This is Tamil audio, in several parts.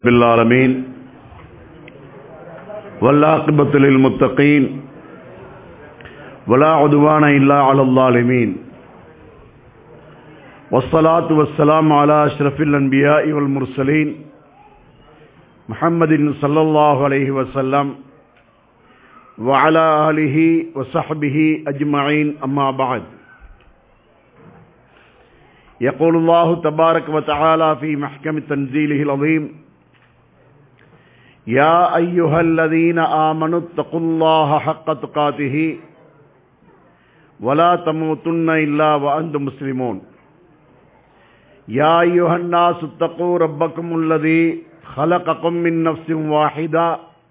بالعالمين والعاقبة للمتقين ولا عدوان إلا على الظالمين والصلاة والسلام على أشرف الأنبياء والمرسلين محمد صلى الله عليه وسلم وعلى آله وصحبه أجمعين أما بعد. يقول الله تبارك وتعالى في محكم تنزيله العظيم: يا أيها الذين آمنوا اتقوا الله حق تقاته ولا تموتن إلا وأنتم مسلمون. يا أيها الناس اتقوا ربكم الذي خلقكم من نفس واحدة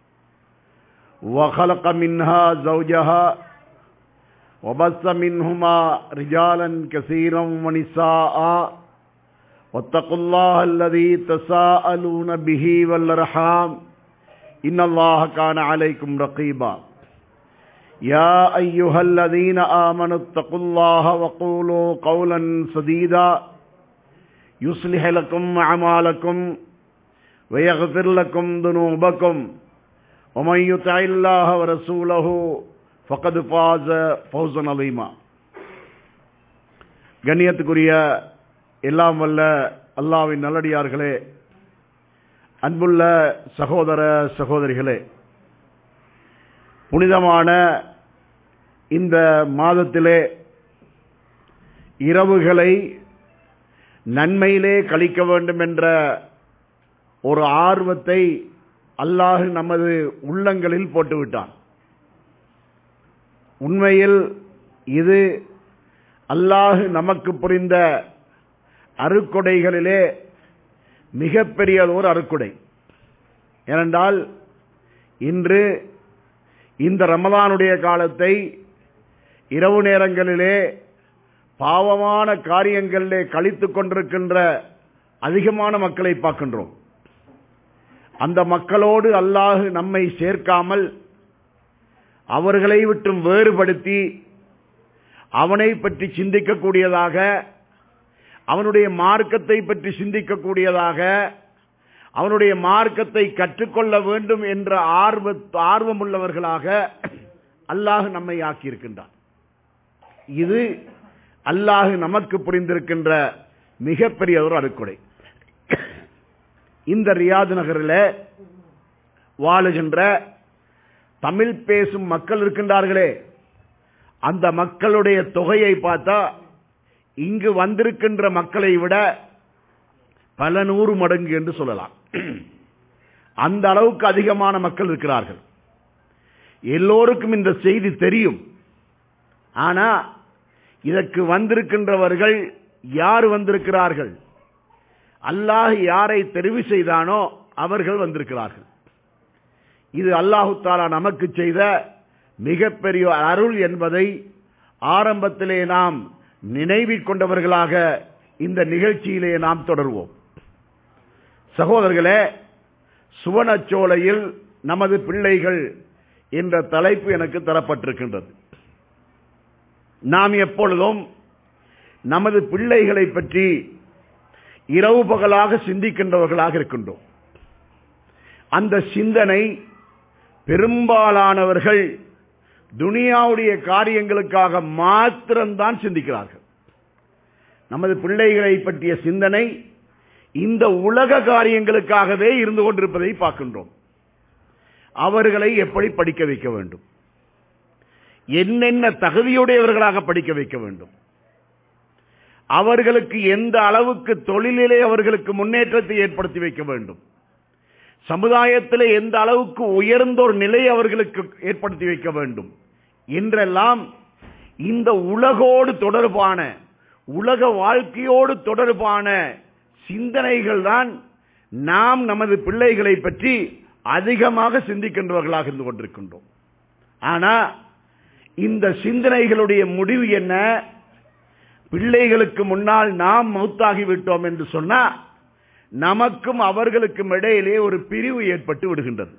وخلق منها زوجها وبث منهما رجالا كثيرا ونساء واتقوا الله الذي تساءلون به والأرحام إن الله كان عليكم رقيبا. يا أيها الذين آمنوا اتقوا الله وقولوا قولا سديدا يصلح لكم أعمالكم ويغفر لكم ذنوبكم ومن يطع الله ورسوله فقد فاز فوزا عظيما. கண்ணியத்துக்குரிய எல்லாம் வல்ல அல்லாஹ்வின் நல்லடியார்களே, அன்புள்ள சகோதர சகோதரிகளே, புனிதமான இந்த மாதத்திலே இரவுகளை நன்மையிலே கழிக்க வேண்டும் என்ற ஒரு ஆர்வத்தை அல்லாஹ் நமது உள்ளங்களில் போட்டுவிட்டான். உண்மையில் இது அல்லாஹ் நமக்கு புரிந்த அருட்கொடைகளிலே மிகப்பெரிய ஒரு அருட்கொடை. ஏனென்றால் இன்று இந்த ரமலானுடைய காலத்தை இரவு நேரங்களிலே பாவமான காரியங்களிலே கழித்துக் கொண்டிருக்கின்ற அதிகமான மக்களை பார்க்கின்றோம். அந்த மக்களோடு அல்லாஹ் நம்மை சேர்க்காமல் அவர்களை விட்டும் வேறுபடுத்தி அவனை பற்றி சிந்திக்கக்கூடியதாக, அவனுடைய மார்க்கத்தை பற்றி சிந்திக்கக்கூடியதாக, அவனுடைய மார்க்கத்தை கற்றுக்கொள்ள வேண்டும் என்ற ஆர்வமுள்ளவர்களாக அல்லாஹ் நம்மை ஆக்கியிருக்கின்றான். இது அல்லாஹ் நமக்கு புரிந்திருக்கின்ற மிகப்பெரிய ஒரு அருட்கொடை. இந்த ரியாத் நகரில் வாழுகின்ற தமிழ் பேசும் மக்கள் இருக்கின்றார்களே, அந்த மக்களுடைய தொகையை பார்த்தா இங்கு வந்திருக்கின்ற மக்களை விட பல நூறு மடங்கு என்று சொல்லலாம். அந்த அளவுக்கு அதிகமான மக்கள் இருக்கிறார்கள். எல்லோருக்கும் இந்த செய்தி தெரியும். ஆனா இதற்கு வந்திருக்கின்றவர்கள் யார் வந்திருக்கிறார்கள்? அல்லாஹ் யாரை தெரிவு செய்தானோ அவர்கள் வந்திருக்கிறார்கள். இது அல்லாஹு தஆலா நமக்கு செய்த மிகப்பெரிய அருள் என்பதை ஆரம்பத்திலே நாம் நினைவில் கொண்டவர்களாக இந்த நிகழ்ச்சியிலே நாம் தொடர்வோம். சகோதரர்களே, சுவனச்சோலையில் நமது பிள்ளைகள் என்ற தலைப்பு எனக்கு தரப்பட்டிருக்கின்றது. நாம் எப்பொழுதும் நமது பிள்ளைகளை பற்றி இரவு பகலாக சிந்திக்கின்றவர்களாக இருக்கின்றோம். அந்த சிந்தனை பெரும்பாலானவர்கள் துனியாவுடைய காரியங்களுக்காக மாத்திரம்தான் சிந்திக்கிறார்கள். நமது பிள்ளைகளை பற்றிய சிந்தனை இந்த உலக காரியங்களுக்காகவே இருந்து கொண்டிருப்பதை பார்க்கின்றோம். அவர்களை எப்படி படிக்க வைக்க வேண்டும், என்னென்ன தகுதியுடையவர்களாக படிக்க வைக்க வேண்டும், அவர்களுக்கு எந்த அளவுக்கு தொழிலிலே அவர்களுக்கு முன்னேற்றத்தை ஏற்படுத்தி வைக்க வேண்டும், சமுதாயத்திலே எந்த அளவுக்கு உயர்ந்த ஒரு நிலை அவர்களுக்கு ஏற்படுத்தி வைக்க வேண்டும் என்றெல்லாம் இந்த உலகோடு தொடர்பான, உலக வாழ்க்கையோடு தொடர்பான சிந்தனைகள் தான் நாம் நமது பிள்ளைகளை பற்றி அதிகமாக சிந்திக்கின்றவர்களாக இருந்து கொண்டிருக்கின்றோம். ஆனா இந்த சிந்தனைகளுடைய முடிவு என்ன? பிள்ளைகளுக்கு முன்னால் நாம் மௌத்தாகிவிட்டோம் என்று சொன்னா நமக்கும் அவர்களுக்கும் இடையிலே ஒரு பிரிவு ஏற்பட்டு விடுகின்றது.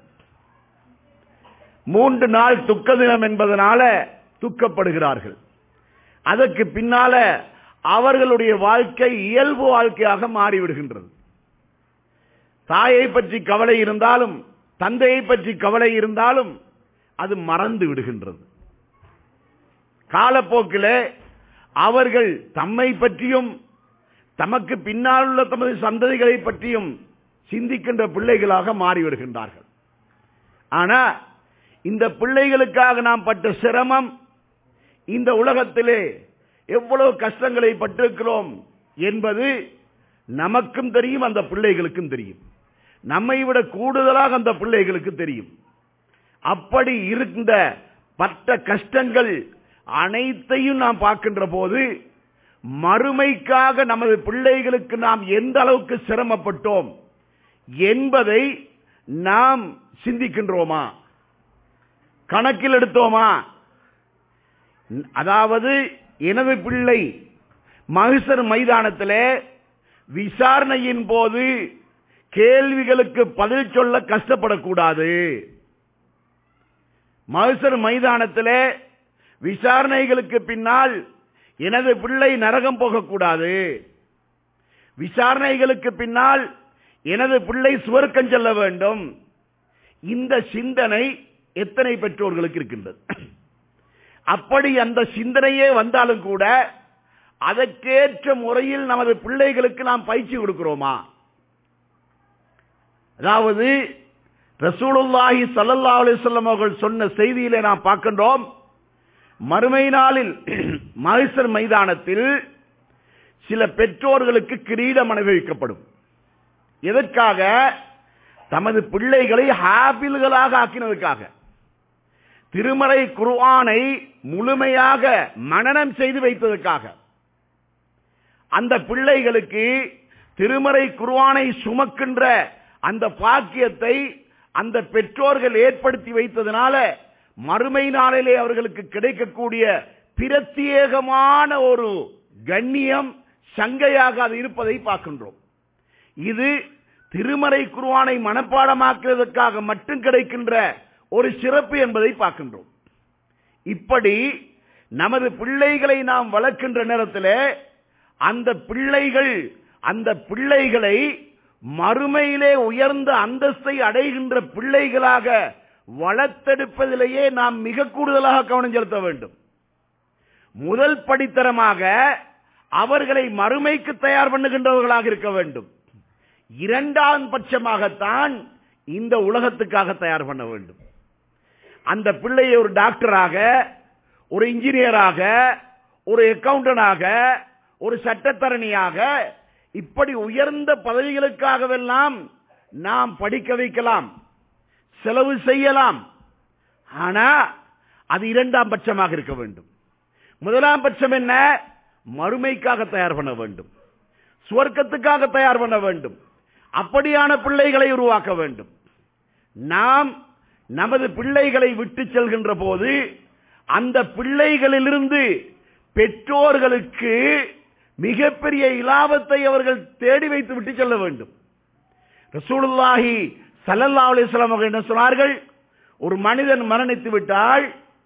3 நாள் துக்க தினம் என்பதனால துக்கப்படுகிறார்கள். அதற்கு பின்னால அவர்களுடைய வாழ்க்கை இயல்பு வாழ்க்கையாக மாறிவிடுகின்றது. தாயை பற்றி கவலை இருந்தாலும் தந்தையை பற்றி கவலை இருந்தாலும் அது மறந்து விடுகின்றது. காலப்போக்கில் அவர்கள் தம்மை பற்றியும் தமக்கு பின்னால் உள்ள தமது சந்ததிகளை பற்றியும் சிந்திக்கின்ற பிள்ளைகளாக மாறிவிடுகின்றார்கள். ஆனா இந்த பிள்ளைகளுக்காக நாம் பட்ட சிரமம், இந்த உலகத்திலே எவ்வளவு கஷ்டங்களை பட்டிருக்கிறோம் என்பது நமக்கும் தெரியும், அந்த பிள்ளைகளுக்கும் தெரியும். நம்மை விட கூடுதலாக அந்த பிள்ளைகளுக்கு தெரியும். அப்படி இருந்த பட்ட கஷ்டங்கள் அனைத்தையும் நாம் பார்க்கின்ற போது மறுமைக்காக நமது பிள்ளைகளுக்கு நாம் எந்த அளவுக்கு சிரமப்பட்டோம் என்பதை நாம் சிந்திக்கின்றோமா, கணக்கில் எடுத்தோமா? அதாவது எனது பிள்ளை மஹ்ஷர் மைதானத்தில் விசாரணையின் போது கேள்விகளுக்கு பதில் சொல்ல கஷ்டப்படக்கூடாது. மஹ்ஷர் மைதானத்தில் விசாரணைகளுக்கு பின்னால் எனது பிள்ளை நரகம் போகக்கூடாது, விசாரணைகளுக்கு பின்னால் எனது பிள்ளை சுவர்க்கம் செல்ல வேண்டும். இந்த சிந்தனை எத்தனை பெற்றோர்களுக்கு இருக்கின்றது? அப்படி அந்த சிந்தனையே வந்தாலும் கூட அதற்கேற்ற முறையில் நமது பிள்ளைகளுக்கு நாம் பயிற்சி கொடுக்கிறோமா? அதாவது ரசூலுல்லாஹி ஸல்லல்லாஹு அலைஹி வஸல்லம் அவர்கள் சொன்ன செய்தியிலே நாம் பார்க்கின்றோம், மறுமை நாளில் மஹ்ஷர் மைதானத்தில் சில பெற்றோர்களுக்கு கிரீடம் அணிவிக்கப்படும். எதற்காக? தமது பிள்ளைகளை ஹாபில்களாக ஆக்கினதற்காக, திருமறை குர்ஆனை முழுமையாக மனனம் செய்து வைத்ததற்காக. அந்த பிள்ளைகளுக்கு திருமறை குர்ஆனை சுமக்கின்ற அந்த பாக்கியத்தை அந்த பெற்றோர்கள் ஏற்படுத்தி வைத்ததனால மறுமை நாளிலே அவர்களுக்கு கிடைக்கக்கூடிய பிரத்யேகமான ஒரு கண்ணியம், சங்கையாக அது இருப்பதை பார்க்கின்றோம். இது திருமறை குர்ஆனை மனப்பாடமாக்குவதற்காக மட்டும் கிடைக்கின்ற ஒரு சிறப்பு என்பதை பார்க்கின்றோம். இப்படி நமது பிள்ளைகளை நாம் வளர்க்கின்ற நேரத்தில் அந்த பிள்ளைகளை மறுமையிலே உயர்ந்த அந்தஸ்தை அடைகின்ற பிள்ளைகளாக வளர்த்தெடுப்பதிலேயே நாம் மிக கூடுதலாக கவனம் செலுத்த வேண்டும். முதல் படித்தரமாக அவர்களை மறுமைக்கு தயார் பண்ணுகின்றவர்களாக இருக்க வேண்டும். இரண்டாம் பட்சமாகத்தான் இந்த உலகத்துக்காக தயார் பண்ண வேண்டும். அந்த பிள்ளையை ஒரு டாக்டராக, ஒரு இன்ஜினியராக, ஒரு அக்கவுண்டனாக, ஒரு சட்டத்தரணியாக, இப்படி உயர்ந்த பதவிகளுக்காகவெல்லாம் நாம் படிக்க வைக்கலாம், செலவு செய்யலாம். ஆனா அது இரண்டாம் பட்சமாக இருக்க வேண்டும். முதலாம் பட்சம் என்ன? மறுமைக்காக தயார் பண்ண வேண்டும், சுவர்க்கத்துக்காக தயார் பண்ண வேண்டும். அப்படியான பிள்ளைகளை உருவாக்க வேண்டும். நாம் நமது பிள்ளைகளை விட்டு செல்கின்ற போது அந்த பிள்ளைகளிலிருந்து பெற்றோர்களுக்கு மிகப்பெரிய இலாபத்தை அவர்கள் தேடி வைத்து விட்டு செல்ல வேண்டும். ரசூலுல்லாஹி ஸல்லல்லாஹு அலைஹி வஸல்லம் அவர்கள் என்ன சொன்னார்கள்? ஒரு மனிதன் மரணித்து விட்டால்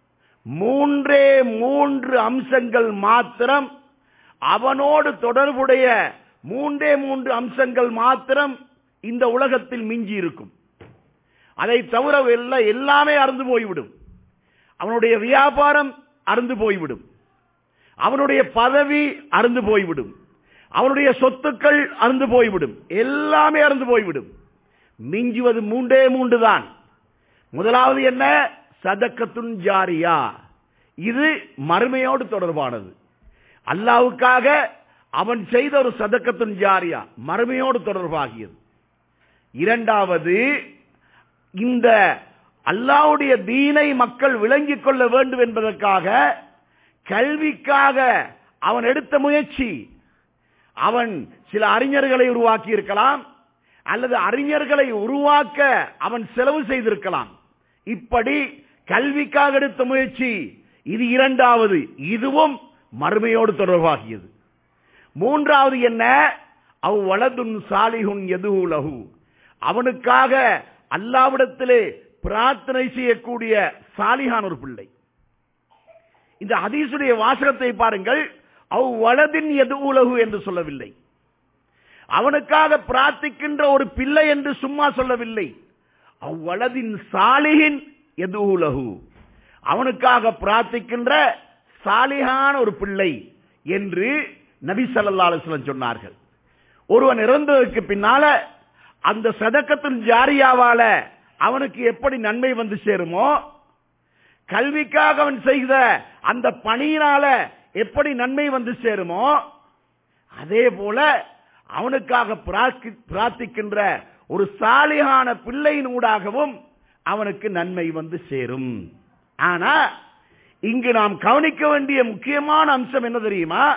3 அம்சங்கள் மாத்திரம், அவனோடு தொடர்புடைய 3 அம்சங்கள் மாத்திரம் இந்த உலகத்தில் மிஞ்சி இருக்கும். அதை தவிர எல்லாமே அறுந்து போய்விடும். அவனுடைய வியாபாரம் அறுந்து போய்விடும், அவனுடைய பதவி அறுந்து போய்விடும், அவனுடைய சொத்துக்கள் அறுந்து போய்விடும், எல்லாமே அறுந்து போய்விடும். மிஞ்சுவது 3 தான். முதலாவது என்ன? சதக்கத்துன் ஜாரியா. இது மறுமையோடு தொடர்பானது. அல்லாஹ்வுக்காக அவன் செய்த ஒரு சதக்கத்துன் ஜாரியா, மறுமையோடு தொடர்பாகியது. இரண்டாவது, இந்த அல்லாஹ்வுடைய தீனை மக்கள் விளங்கிக் கொள்ள வேண்டும் என்பதற்காக கல்விக்காக அவன் எடுத்த முயற்சி. அவன் சில அறிஞர்களை உருவாக்கி இருக்கலாம், அல்லது அறிஞர்களை உருவாக்க அவன் செலவு செய்திருக்கலாம். இப்படி கல்விக்காக எடுத்த முயற்சி, இது இரண்டாவது. இதுவும் மறுமையோடு தொடர்பாகியது. மூன்றாவது என்ன? அவ் வலதுன் சாலிஹுன் யதுஹு லஹு, அவனுக்காக அல்லாஹ்விடத்திலே பிரார்த்தனை செய்யக்கூடிய சாலிஹான ஒரு பிள்ளை. இந்த ஹதீஸுடைய வாசகத்தை பாருங்கள். அவ் வலதின் யதுஹு லஹு என்று சொல்லவில்லை. அவனுக்காக பிரார்த்திக்கின்ற ஒரு பிள்ளை என்று சும்மா சொல்லவில்லை. அவ்வளதின் சாலிஹின் எதுலஹு, அவனுக்காக பிரார்த்திக்கின்ற சாலிஹான ஒரு பிள்ளை என்று நபி ஸல்லல்லாஹு அலைஹி வஸல்லம் சொன்னார்கள். ஒருவன் இறந்ததற்கு பின்னால அந்த சதக்கத்துல் ஜாரியாவால அவனுக்கு எப்படி நன்மை வந்து சேருமோ, கல்விக்காக அவன் செய்த அந்த பணியினால எப்படி நன்மை வந்து சேருமோ, அதே போல அவனுக்காக பிரார்த்திக்கின்ற ஒரு சாலிஹான பிள்ளையின் ஊடாகவும் அவனுக்கு நன்மை வந்து சேரும். ஆனா இங்கு நாம் கவனிக்க வேண்டிய முக்கியமான அம்சம் என்ன தெரியுமா?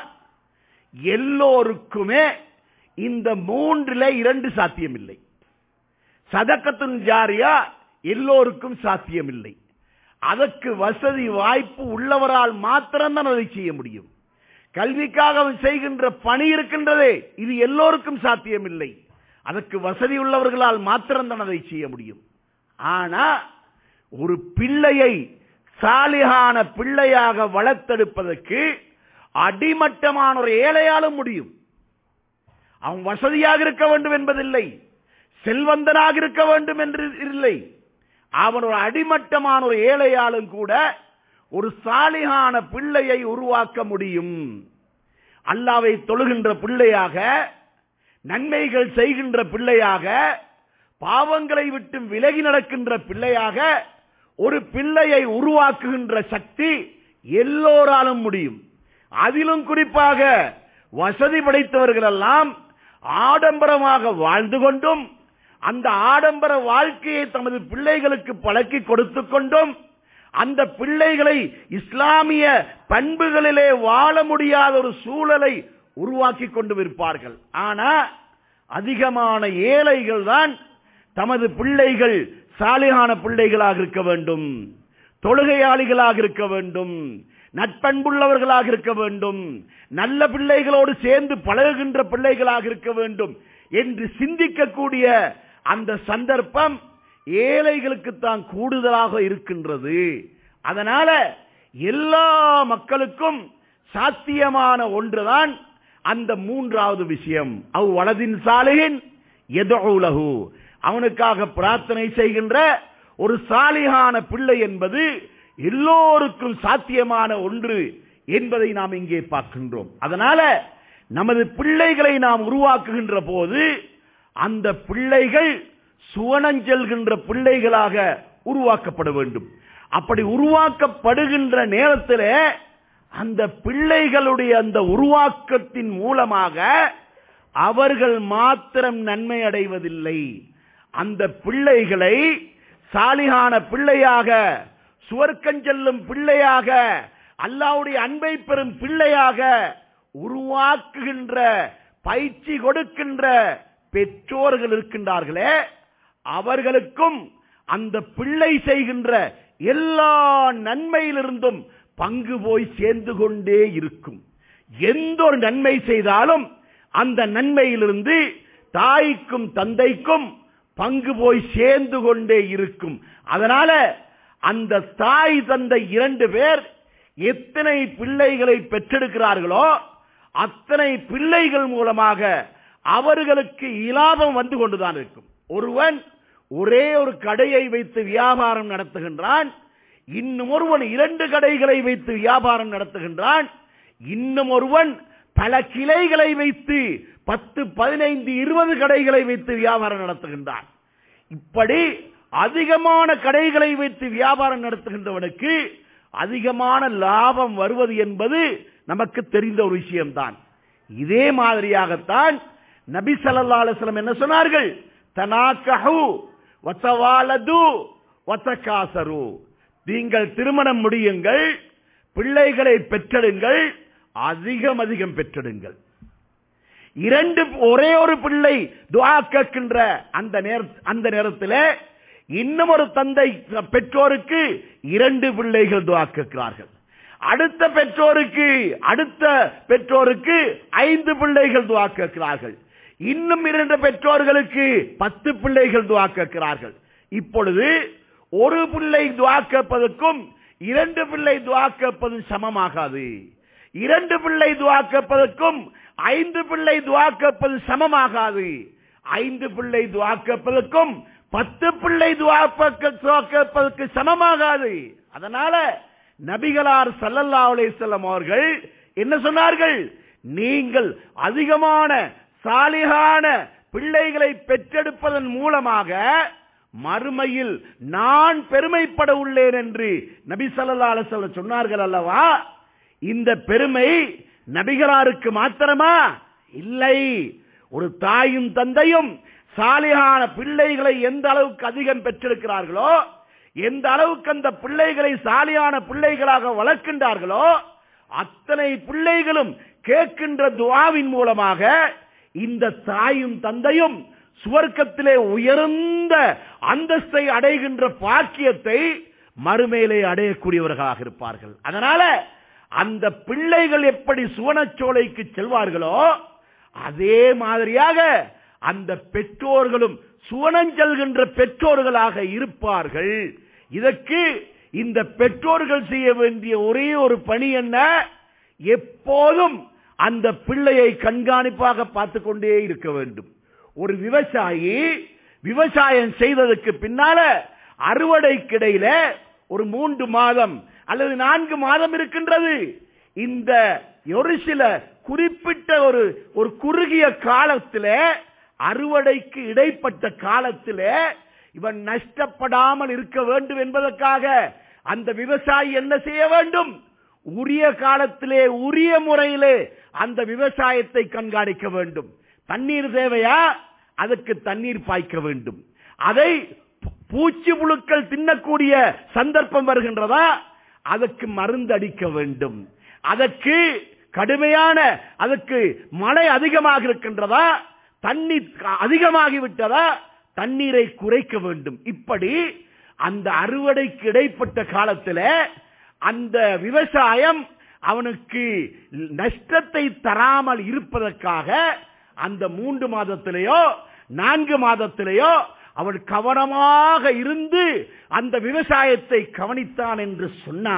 எல்லோருக்குமே இந்த மூன்றில் 2 சாத்தியம் இல்லை. சதக்கத்துல் ஜாரியா எல்லோருக்கும் சாத்தியம் இல்லை. அதற்கு வசதி வாய்ப்பு உள்ளவரால் மாத்திரம்தான் அதை செய்ய முடியும். கல்விக்காக அவன் செய்கின்ற பணி இருக்கின்றதே, இது எல்லோருக்கும் சாத்தியம் இல்லை. அதற்கு வசதி உள்ளவர்களால் மாத்திரம்தான் அதை செய்ய முடியும். ஆனா ஒரு பிள்ளையை சாலிஹான பிள்ளையாக வளர்த்தெடுப்பதற்கு அடிமட்டமான ஒரு ஏழையாலும் முடியும். அவன் வசதியாக இருக்க வேண்டும் என்பதில்லை, செல்வந்தனாக இருக்க வேண்டும் என்று இல்லை. அவன் ஒரு அடிமட்டமான ஒரு ஏழையாலும் கூட ஒரு சாலிஹான பிள்ளையை உருவாக்க முடியும். அல்லாஹ்வை தொழுகின்ற பிள்ளையாக, நன்மைகள் செய்கின்ற பிள்ளையாக, பாவங்களை விட்டு விலகி நடக்கின்ற பிள்ளையாக ஒரு பிள்ளையை உருவாக்குகின்ற சக்தி எல்லோராலும் முடியும். அதிலும் குறிப்பாக வசதி படைத்தவர்கள் எல்லாம் ஆடம்பரமாக வாழ்ந்து கொண்டும் அந்த ஆடம்பர வாழ்க்கையை தமது பிள்ளைகளுக்கு பழக்கி கொடுத்து கொண்டும் அந்த பிள்ளைகளை இஸ்லாமிய பண்புகளிலே வாழ முடியாத ஒரு சூழலை உருவாக்கி கொண்டு இருப்பார்கள். ஆனா அதிகமான ஏழைகள் தான் தமது பிள்ளைகள் சாலிஹான பிள்ளைகளாக இருக்க வேண்டும், தொழுகையாளிகளாக இருக்க வேண்டும், நட்பண்புள்ளவர்களாக இருக்க வேண்டும், நல்ல பிள்ளைகளோடு சேர்ந்து பழகுகின்ற பிள்ளைகளாக இருக்க வேண்டும் என்று சிந்திக்கக்கூடிய அந்த சந்தர்ப்பம் ஏழைகளுக்கு தான் கூடுதலாக இருக்கின்றது. அதனால எல்லா மக்களுக்கும் சாத்தியமான ஒன்றுதான் அந்த மூன்றாவது விஷயம். அவ் வலதின் சாலிஹின் யதுலஹு, அவனுக்காக பிரார்த்தனை செய்கின்ற ஒரு சாலிஹான பிள்ளை என்பது எல்லோருக்கும் சாத்தியமான ஒன்று என்பதை நாம் இங்கே பார்க்கின்றோம். அதனால நமது பிள்ளைகளை நாம் உருவாக்குகின்ற போது அந்த பிள்ளைகள் சுவனஞ்செல்கின்ற பிள்ளைகளாக உருவாக்கப்பட வேண்டும். அப்படி உருவாக்கப்படுகின்ற நேரத்தில் அந்த பிள்ளைகளுடைய அந்த உருவாக்கத்தின் மூலமாக அவர்கள் மாத்திரம் நன்மை அடைவதில்லை. அந்த பிள்ளைகளை சாலிஹான பிள்ளையாக, சுவர்க்கஞ்செல்லும் பிள்ளையாக, அல்லாஹ்வுடைய அன்பை பெறும் பிள்ளையாக உருவாக்குகின்ற, பயிற்சி கொடுக்கின்ற பெற்றோர்கள் இருக்கின்றார்களே, அவர்களுக்கும் அந்த பிள்ளை செய்கின்ற எல்லா நன்மையிலிருந்தும் பங்கு போய் சேர்ந்து கொண்டே இருக்கும். எந்த ஒரு நன்மை செய்தாலும் அந்த நன்மையிலிருந்து தாய்க்கும் தந்தைக்கும் பங்கு போய் சேர்ந்து கொண்டே இருக்கும். அதனால அந்த தாய் தந்தை 2 பேர் எத்தனை பிள்ளைகளை பெற்றெடுக்கிறார்களோ அத்தனை பிள்ளைகள் மூலமாக அவர்களுக்கு இலாபம் வந்து கொண்டுதான் இருக்கும். ஒருவன் ஒரே ஒரு கடையை வைத்து வியாபாரம் நடத்துகின்றான், இன்னும் ஒருவன் 2 கடைகளை வைத்து வியாபாரம் நடத்துகின்றான், இன்னும் ஒருவன் பல கிளைகளை வைத்து 10, 15, 20 கடைகளை வைத்து வியாபாரம் நடத்துகின்றான். இப்படி அதிகமான கடைகளை வைத்து வியாபாரம் நடத்துகின்றவனுக்கு அதிகமான லாபம் வருவது என்பது நமக்கு தெரிந்த ஒரு விஷயம்தான். இதே மாதிரியாகத்தான் நபி ஸல்லல்லாஹு அலைஹி வஸல்லம் என்ன சொன்னார்கள்? தனாக்கஹு வதவாலது வதகாசரு, நீங்கள் திருமணம் முடியுங்கள், பிள்ளைகளை பெற்றெடுங்கள், அதிகம் அதிகம் பெற்றெடுங்கள். 2 ஒரே ஒரு பிள்ளை துஆ கேட்கின்ற அந்த நேரத்தில் இன்னும் ஒரு தந்தை பெற்றோருக்கு 2 பிள்ளைகள் துஆ கேட்கிறார்கள். அடுத்த பெற்றோருக்கு 5 பிள்ளைகள் துஆ கேட்கிறார்கள். இன்னும் 2 பெற்றோர்களுக்கு 10 பிள்ளைகள் துஆ கேட்கிறார்கள். இப்பொழுது ஒரு பிள்ளை துஆ கேட்பதற்கும் 2 பிள்ளை துஆ கேட்பதும் சமமாகாது. 2 பிள்ளை துஆ கேட்பதற்கும் 5 பிள்ளை துஆ கேட்பது சமமாகாது. 5 பிள்ளை துஆ கேட்பதற்கும் 10 பிள்ளை துஆ கேட்பதற்கு சமமாகாது. அதனால நபிகளார் ஸல்லல்லாஹு அலைஹி வஸல்லம் அவர்கள் என்ன சொன்னார்கள்? நீங்கள் அதிகமான சாலிஹான பிள்ளைகளை பெற்றெடுப்பதன் மூலமாக மறுமையில் நான் பெருமைப்பட உள்ளேன் என்று நபி ஸல்லல்லாஹு அலைஹி வஸல்லம் சொன்னார்கள் அல்லவா? இந்த பெருமை நபிகளாருக்கு மாத்திரமா? இல்லை. ஒரு தாயும் தந்தையும் சாலிஹான பிள்ளைகளை எந்த அளவுக்கு அதிகம் பெற்றிருக்கிறார்களோ, எந்த அளவுக்கு அந்த பிள்ளைகளை சாலியான பிள்ளைகளாக வளர்க்கின்றார்களோ, அத்தனை பிள்ளைகளும் கேட்கின்ற துஆவின் மூலமாக இந்த தாயும் தந்தையும் சுவர்க்கத்திலே உயர்ந்த அந்தஸ்தை அடைகின்ற பாக்கியத்தை மறுமையிலே அடையக்கூடியவர்களாக இருப்பார்கள். அதனால அந்த பிள்ளைகள் எப்படி சுவனச்சோலைக்கு செல்வார்களோ அதே மாதிரியாக அந்த பெற்றோர்களும் சுவனம் செல்கின்ற பெற்றோர்களாக இருப்பார்கள். இதற்கு இந்த பெற்றோர்கள் செய்ய வேண்டிய ஒரே ஒரு பணி என்ன? எப்போதும் அந்த பிள்ளையை கண்காணிப்பாக பார்த்து கொண்டே இருக்க வேண்டும். ஒரு விவசாயி விவசாயம் செய்ததற்கு பின்னால அறுவடைக்கிடையில ஒரு 3 மாதம் அல்லது 4 மாதம் இருக்கின்றது. இந்த ஒரு சில குறிப்பிட்ட ஒரு குறுகிய காலத்தில், அறுவடைக்கு இடைப்பட்ட காலத்தில் இவன் நஷ்டப்படாமல் இருக்க வேண்டும் என்பதற்காக அந்த விவசாயி என்ன செய்ய வேண்டும்? உரிய காலத்திலே உரிய முறையிலே அந்த விவசாயத்தை கண்காணிக்க வேண்டும். தண்ணீர் தேவையா? அதுக்கு தண்ணீர் பாய்க்க வேண்டும். அதை பூச்சி புழுக்கள் தின்னக்கூடிய சந்தர்ப்பம் வருகின்றதா? அதற்கு மருந்து அடிக்க வேண்டும். அதற்கு கடுமையான அதற்கு மழை அதிகமாக இருக்கின்றதா? தண்ணீர் அதிகமாகிவிட்டதா? தண்ணீரை குறைக்க வேண்டும். இப்படி அந்த அறுவடைக்கு இடைப்பட்ட காலத்தில் அந்த விவசாயம் அவனுக்கு நஷ்டத்தை தராமல் இருப்பதற்காக அந்த 3 மாதத்திலேயோ 4 மாதத்திலேயோ அவன் கவனமாக இருந்து அந்த விவசாயத்தை கவனித்தான் என்று சொன்னா,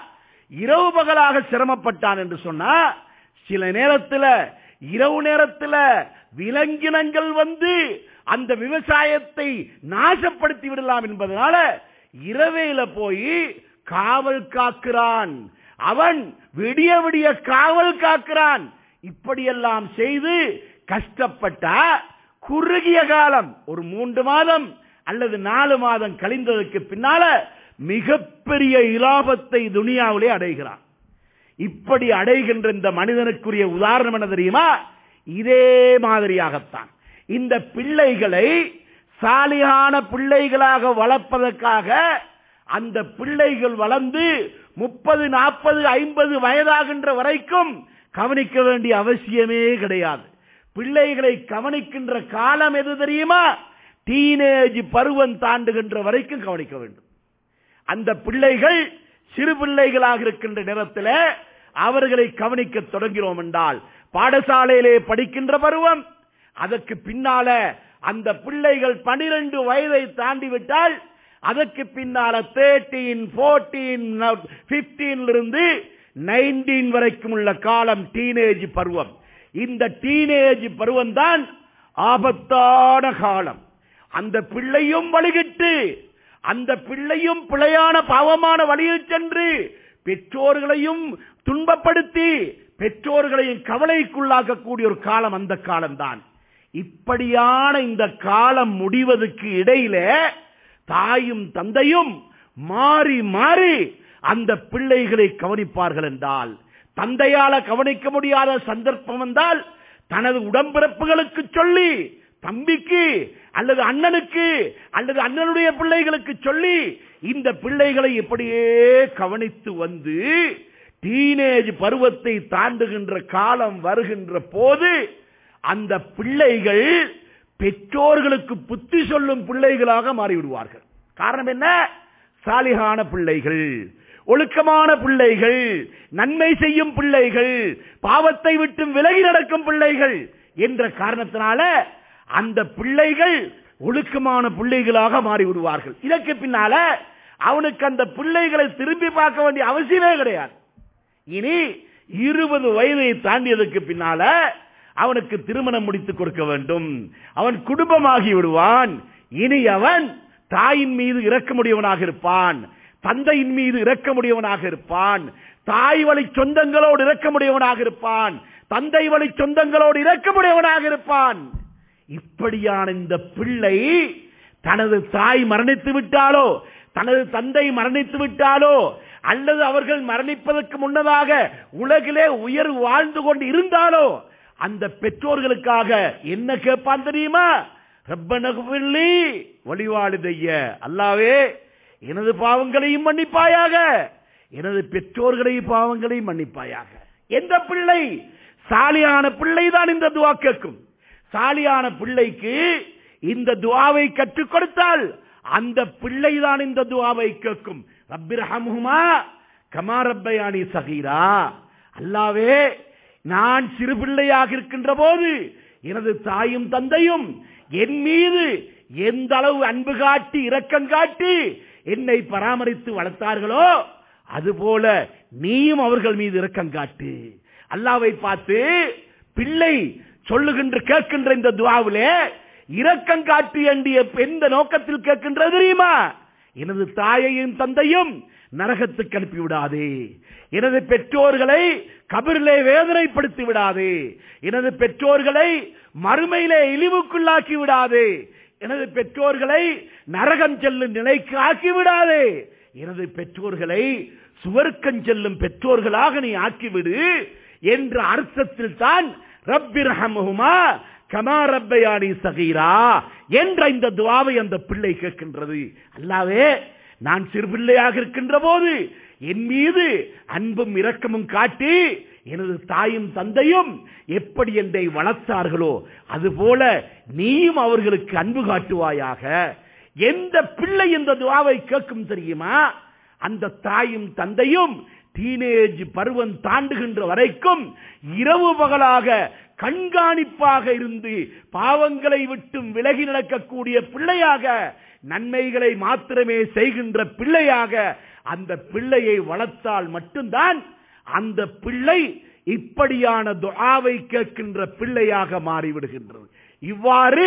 இரவு பகலாக சிரமப்பட்டான் என்று சொன்னா, சில நேரத்தில் இரவு நேரத்தில் விலங்கினங்கள் வந்து அந்த விவசாயத்தை நாசப்படுத்தி விடலாம் என்பதனால இரவேல போய் காவல் காக்கிறான். அவன் விடிய விடிய காவல் காக்கிறான். இப்படியெல்லாம் செய்து கஷ்டப்பட்ட குறுகிய காலம் ஒரு 3 மாதம் அல்லது 4 மாதம் கழிந்ததற்கு பின்னால மிகப்பெரிய இலாபத்தை துனியாவிலே அடைகிறான். இப்படி அடைகின்ற இந்த மனிதனுக்குரிய உதாரணம் என்ன தெரியுமா? இதே மாதிரியாகத்தான் இந்த பிள்ளைகளை சாலிஹான பிள்ளைகளாக வளர்ப்பதற்காக அந்த பிள்ளைகள் வளர்ந்து 30, 40, 50 வயதாகின்ற வரைக்கும் கவனிக்க வேண்டிய அவசியமே கிடையாது. பிள்ளைகளை கவனிக்கின்ற காலம் எது தெரியுமா? டீனேஜ் பருவம் தாண்டுகின்ற வரைக்கும் கவனிக்க வேண்டும். அந்த பிள்ளைகள் சிறு பிள்ளைகளாக இருக்கின்ற நேரத்தில் அவர்களை கவனிக்க தொடங்கினோம் என்றால் பாடசாலையிலே படிக்கின்ற பருவம், அதற்கு பின்னால அந்த பிள்ளைகள் 12 வயதை தாண்டிவிட்டால் அதற்கு பின்னால 13, 14, 15 இருந்து 19 வரைக்கும் உள்ள காலம் டீனேஜ் பருவம். இந்த டீனேஜ் பருவம் தான் ஆபத்தான காலம். அந்த பிள்ளையும் வழிகிட்டு அந்த பிள்ளையும் பிழையான பாவமான வழியில் சென்று பெற்றோர்களையும் துன்பப்படுத்தி பெற்றோர்களையும் கவலைக்குள்ளாக்கக்கூடிய ஒரு காலம் அந்த காலம்தான். இப்படியான இந்த காலம் முடிவதற்கு இடையில தாயும் தந்தையும் மாறி மாறி அந்த பிள்ளைகளை கவனிப்பார்கள் என்றால், தந்தையால கவனிக்க முடியாத சந்தர்ப்பம் வந்தால் தனது உடம்பிறப்புகளுக்கு சொல்லி, தம்பிக்கு அல்லது அண்ணனுக்கு அல்லது அண்ணனுடைய பிள்ளைகளுக்கு சொல்லி இந்த பிள்ளைகளை எப்படியே கவனித்து வந்து டீனேஜ் பருவத்தை தாண்டுகின்ற காலம் வருகின்ற போது அந்த பிள்ளைகள் பெற்றோர்களுக்கு புத்தி சொல்லும் பிள்ளைகளாக மாறிவிடுவார்கள். காரணம் என்ன? சாலிஹான பிள்ளைகள், ஒழுக்கமான பிள்ளைகள், நன்மை செய்யும் பிள்ளைகள், பாவத்தை விட்டு விலகி நடக்கும் பிள்ளைகள் என்ற காரணத்தினால அந்த பிள்ளைகள் ஒழுக்கமான பிள்ளைகளாக மாறிவிடுவார்கள். இதற்கு பின்னால அவனுக்கு அந்த பிள்ளைகளை திரும்பி பார்க்க வேண்டிய அவசியமே கிடையாது. இனி 20 வயதை தாண்டியதற்கு பின்னால அவனுக்கு திருமணம் முடித்துக் கொடுக்க வேண்டும், அவன் குடும்பமாகி விடுவான். இனி அவன் தாயின் மீது இரக்கமுடையவனாக இருப்பான், தந்தையின் மீது இரக்கமுடையவனாக இருப்பான், தாய் வழி சொந்தங்களோடு இரக்கமுடையவனாக இருப்பான், தந்தை வழி சொந்தங்களோடு இரக்கமுடையவனாக இருப்பான். இப்படியான இந்த பிள்ளை தனது தாய் மரணித்து விட்டாலோ, தனது தந்தை மரணித்து விட்டாலோ, அல்லது அவர்கள் மரணிப்பதற்கு முன்னதாக உலகிலே உயர்வு வாழ்ந்து கொண்டு இருந்தாலோ, அந்த பெற்றோர்களுக்காக என்ன கேட்பான் தெரியுமா? ரப்பனகுபில்லி வழிவாழுதைய, அல்லாவே எனது பாவங்களையும் மன்னிப்பாயாக, எனது பெற்றோர்களையும் பாவங்களையும் மன்னிப்பாயாக. எந்த பிள்ளை? சாலியான பிள்ளை தான் இந்த துஆ கேட்கும். சாலியான பிள்ளைக்கு இந்த துஆவை கற்றுக் கொடுத்தால் அந்த பிள்ளை தான் இந்த துஆவை கேட்கும். ரப்பிர்ஹம்ஹுமா கமா ரப்பயானி சகீரா, அல்லாவே நான் சிறு பிள்ளையாக இருக்கின்ற போது எனது தாயும் தந்தையும் என் மீது எந்த அளவு அன்பு காட்டி இரக்கம் காட்டி என்னை பராமரித்து வளர்த்தார்களோ அதுபோல நீயும் அவர்கள் மீது இரக்கம் காட்டு. அல்லாஹ்வை பார்த்து பிள்ளை சொல்லுகின்ற கேட்கின்ற இந்த துஆவிலே இரக்கம் காட்டி என்ற எந்த நோக்கத்தில் கேட்கின்றது தெரியுமா? எனது தாயையும் தந்தையும் நரகத்துக்கு அனுப்பி விடாதே, எனது பெற்றோர்களை கபரிலே வேதனைப்படுத்தி விடாதே, எனது பெற்றோர்களை மறுமையிலே இழிவுக்குள்ளாக்கி விடாதே, எனது பெற்றோர்களை நரகம் செல்லும் நிலைக்கு ஆக்கி விடாதே, எனது பெற்றோர்களை சுவர்க்கம் செல்லும் பெற்றோர்களாக நீ ஆக்கிவிடு என்ற அர்த்தத்தில் தான் ரப்பிர்ஹம்ஹுமா கமா ரப்பயானி சகீரா என்ற இந்த துஆவை அந்த பிள்ளை கேட்கின்றது. அல்லாஹ்வே நான் சிறு பிள்ளையாக இருக்கின்ற போது என் மீது அன்பும் இரக்கமும் காட்டி எனது தாயும் தந்தையும் எப்படி என்னை வளர்த்தார்களோ அதுபோல நீயும் அவர்களுக்கு அன்பு காட்டுவாயாக. எந்த பிள்ளை இந்த துஆவை கேட்கும் தெரியுமா? அந்த தாயும் தந்தையும் டீனேஜ் பருவம் தாண்டுகின்ற வரைக்கும் இரவு பகலாக கண்காணிப்பாக இருந்து பாவங்களை விட்டும் விலகி நடக்கக்கூடிய பிள்ளையாக, நன்மைகளை மாத்திரமே செய்கின்ற பிள்ளையாக அந்த பிள்ளையை வளர்த்தால் மட்டும்தான் அந்த பிள்ளை இப்படியான துஆவை கேட்கின்ற பிள்ளையாக மாறிவிடுகின்றது. இவ்வாறு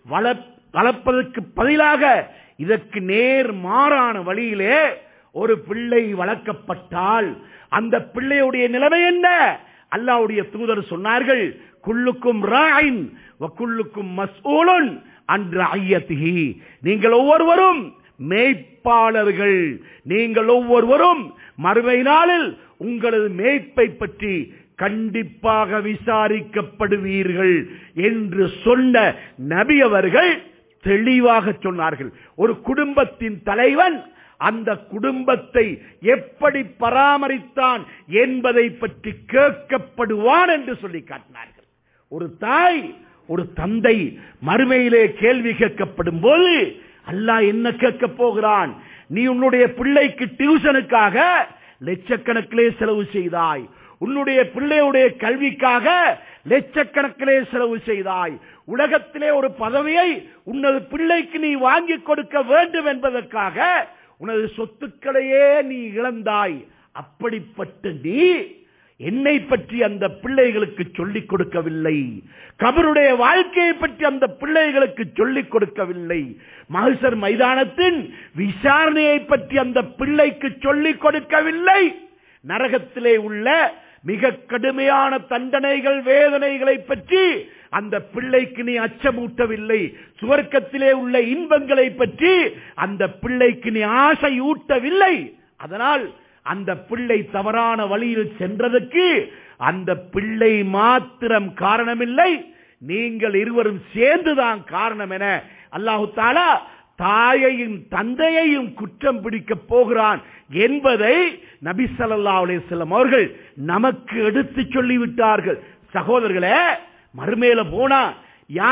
வளர்ப்பதற்கு பதிலாக இதற்கு நேர் மாறான வழியிலே ஒரு பிள்ளை வளர்க்கப்பட்டால் அந்த பிள்ளையுடைய நிலைமை என்ன? அல்லாஹ்வுடைய தூதர் சொன்னார்கள், குல்லுக்கும் ராயின் வ குல்லுக்கும் மஸ்ஊலுன் அன் ரஅய்யத்திஹி, நீங்கள் ஒவ்வொருவரும் மேய்ப்பாளர்கள், நீங்கள் ஒவ்வொருவரும் மறுமை நாளில் உங்களது மேய்ப்பை பற்றி கண்டிப்பாக விசாரிக்கப்படுவீர்கள் என்று சொன்ன நபி அவர்கள் தெளிவாக சொன்னார்கள். ஒரு குடும்பத்தின் தலைவன் அந்த குடும்பத்தை எப்படி பராமரித்தான் என்பதை பற்றி கேட்கப்படுவான் என்று சொல்லி காட்டினார்கள். ஒரு தாய் ஒரு தந்தை மறுமையிலே கேள்வி கேட்கப்படும் போது அல்லாஹ் என்ன கேட்க போகிறான்? நீ உன்னுடைய பிள்ளைக்கு டியூஷனுக்காக லட்சக்கணக்கிலே செலவு செய்தாய், உன்னுடைய பிள்ளையுடைய கல்விக்காக லட்சக்கணக்கிலே செலவு செய்தாய், உலகத்திலே ஒரு பதவியை உனது பிள்ளைக்கு நீ வாங்கி கொடுக்க வேண்டும் என்பதற்காக உனது சொத்துக்களையே நீ இழந்தாய். அப்படிப்பட்ட நீ என்னை பற்றி அந்த பிள்ளைகளுக்கு சொல்லிக் கொடுக்கவில்லை, கபருடைய வாழ்க்கையை பற்றி அந்த பிள்ளைகளுக்கு சொல்லிக் கொடுக்கவில்லை, மஹ்ஷர் மைதானத்தின் விசாரணையை பற்றி அந்த பிள்ளைக்கு சொல்லிக் கொடுக்கவில்லை, நரகத்திலே உள்ள மிக கடுமையான தண்டனைகள் வேதனைகளை பற்றி அந்த பிள்ளைக்கு நீ அச்சமூட்டவில்லை, சுவர்க்கத்திலே உள்ள இன்பங்களை பற்றி அந்த பிள்ளைக்கு நீ ஆசை ஊட்டவில்லை. அதனால் அந்த பிள்ளை தவறான வழியில் சென்றதற்கு அந்த பிள்ளை மாத்திரம் காரணமில்லை, நீங்கள் இருவரும் சேர்ந்துதான் காரணம் என அல்லாஹ் தஆலா தாயையும் தந்தையையும் குற்றம் பிடிக்க போகிறான் என்பதை நபி ஸல்லல்லாஹு அலைஹி வஸல்லம் அவர்கள் நமக்கு எடுத்து சொல்லிவிட்டார்கள். சகோதரர்களே, மறுமையில போனா யா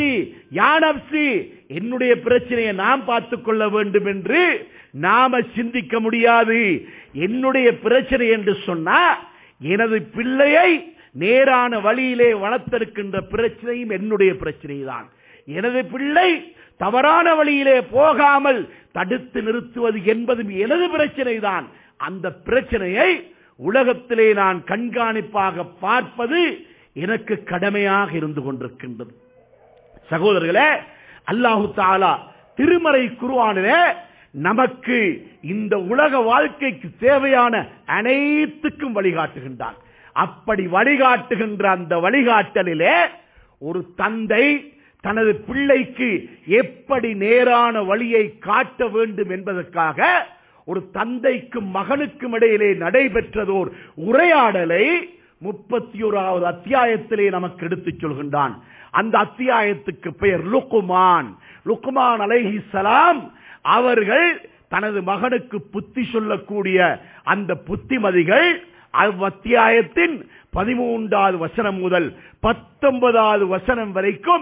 நப்சி என்னுடைய பிரச்சனையை நாம் பார்த்துக் கொள்ள வேண்டும் என்று நாம சிந்திக்க முடியாது. என்னுடைய பிரச்சனை என்று சொன்னா எனது பிள்ளையை நேரான வழியிலே வளர்த்திருக்கின்ற பிரச்சனையும் என்னுடைய பிரச்சனை தான். எனது பிள்ளை தவறான வழியிலே போகாமல் தடுத்து நிறுத்துவது என்பதும் எனது பிரச்சனை தான். அந்த பிரச்சனையை உலகத்திலே நான் கண்காணிப்பாக பார்ப்பது எனக்கு கடமையாக இருந்து கொண்டிருக்கின்றது. சகோதரர்களே, அல்லாஹு தஆலா திருமறை குர்ஆனிலே நமக்கு இந்த உலக வாழ்க்கைக்கு தேவையான அனைத்துக்கும் வழிகாட்டுகின்றான். அப்படி வழிகாட்டுகின்ற அந்த வழிகாட்டலிலே ஒரு தந்தை தனது பிள்ளைக்கு எப்படி நேரான வழியை காட்ட வேண்டும் என்பதற்காக ஒரு தந்தைக்கும் மகனுக்கும் இடையிலே நடைபெற்றதோர் உரையாடலை 31வது அத்தியாயத்திலே நமக்கு எடுத்துச் சொல்கின்றான். அந்த அத்தியாயத்துக்கு பெயர் லுக்மான். லுக்மான் அலைஹிஸ்ஸலாம் அவர்கள் தனது மகனுக்கு புத்தி சொல்லக்கூடிய அந்த புத்திமதிகள் அத்தியாயத்தின் 13வது வசனம் முதல் 19வது வசனம் வரைக்கும்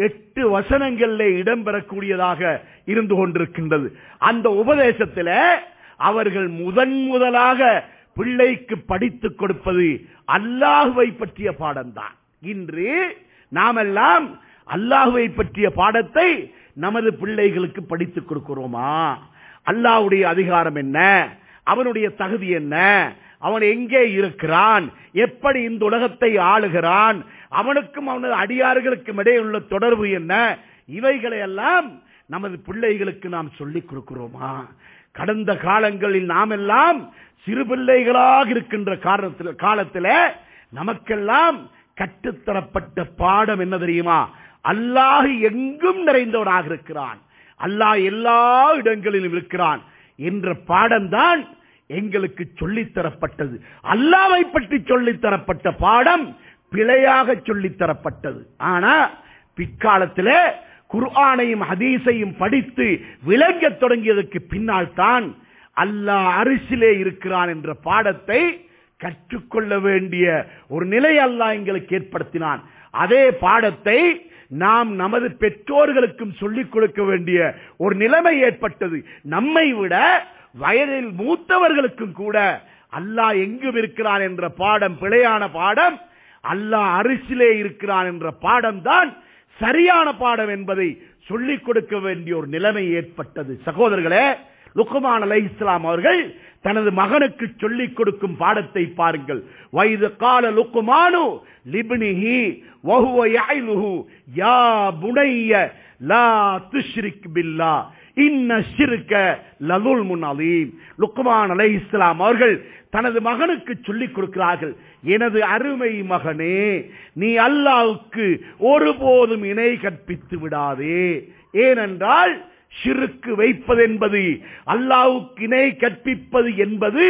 8 வசனங்களிலே இடம்பெறக்கூடியதாக இருந்து கொண்டிருக்கின்றது. அந்த உபதேசத்தில் அவர்கள் முதலாக பிள்ளைக்கு படித்துக் கொடுப்பது அல்லாஹுவை பற்றிய பாடம்தான். இன்று நாமெல்லாம் அல்லாஹுவை பற்றிய பாடத்தை நமது பிள்ளைகளுக்கு படித்துக் கொடுக்கிறோமா? அல்லாஹ்வுடைய அதிகாரம் என்ன, அவனுடைய தகுதி என்ன, அவன் எங்கே இருக்கிறான், எப்படி இந்த உலகத்தை ஆளுகிறான், அவனுக்கும் அவனது அடியார்களுக்கும் இடையே உள்ள தொடர்பு என்ன, இவைகளை எல்லாம் நமது பிள்ளைகளுக்கு நாம் சொல்லிக் கொடுக்கிறோமா? கடந்த காலங்களில் நாம் எல்லாம் சிறு பிள்ளைகளாக இருக்கின்ற காலத்தில் நமக்கெல்லாம் கற்றுத்தரப்பட்ட பாடம் என்ன தெரியுமா? அல்லாஹ் எங்கும் நிறைந்தவனாக இருக்கிறான், அல்லாஹ் எல்லா இடங்களிலும் இருக்கிறான் என்ற பாடம்தான் எங்களுக்கு சொல்லித்தரப்பட்டது. அல்லாஹ்வை பற்றி சொல்லித்தரப்பட்ட பாடம் பிழையாக சொல்லித்தரப்பட்டது. ஆனா பிற்காலத்தில் குர்ஆனையும் ஹதீஸையும் படித்து விளங்க தொடங்கியதற்கு பின்னால் தான் அல்லாஹ் அரிசிலே இருக்கிறான் என்ற பாடத்தை கற்றுக்கொள்ள வேண்டிய ஒரு நிலை அல்லாஹ் எங்களுக்கு ஏற்படுத்தினான். அதே பாடத்தை நாம் நமது பெற்றோர்களுக்கும் சொல்லிக் கொடுக்க வேண்டிய ஒரு நிலைமை ஏற்பட்டது. நம்மை விட வயதில் மூத்தவர்களுக்கும் கூட அல்லாஹ் எங்கும் இருக்கிறான் என்ற பாடம் பிழையான பாடம், அல்லாஹ் அரிசிலே இருக்கிறான் என்ற பாடம் தான் சரியான பாடம் என்பதை சொல்லிக் கொடுக்க வேண்டிய ஒரு நிலைமை ஏற்பட்டது. சகோதரர்களே, லுக்மான் அலைஹிஸ்ஸலாம் அவர்கள் தனது மகனுக்கு சொல்லிக் கொடுக்கும் பாடத்தை பாருங்கள். வைது கால லுக்மானு லிப்னிஹி வஹுவ யஇலுஹு யா புனைய லா துஷ்ரிக் பில்லாஹ் இன்ன ஷிர்க லதுல்முன் அலீம். லுக்மான் அலைஹிஸ்ஸலாம் அவர்கள் தனது மகனுக்கு சொல்லிக் கொடுக்கிறார்கள், எனது அருமை மகனே, நீ அல்லாஹ்வுக்கு ஒருபோதும் இணை கற்பித்து விடாதே. ஏனென்றால் ஷிர்க் வைப்பது என்பது, அல்லாஹ்வுக்கு இணை கற்பிப்பது என்பது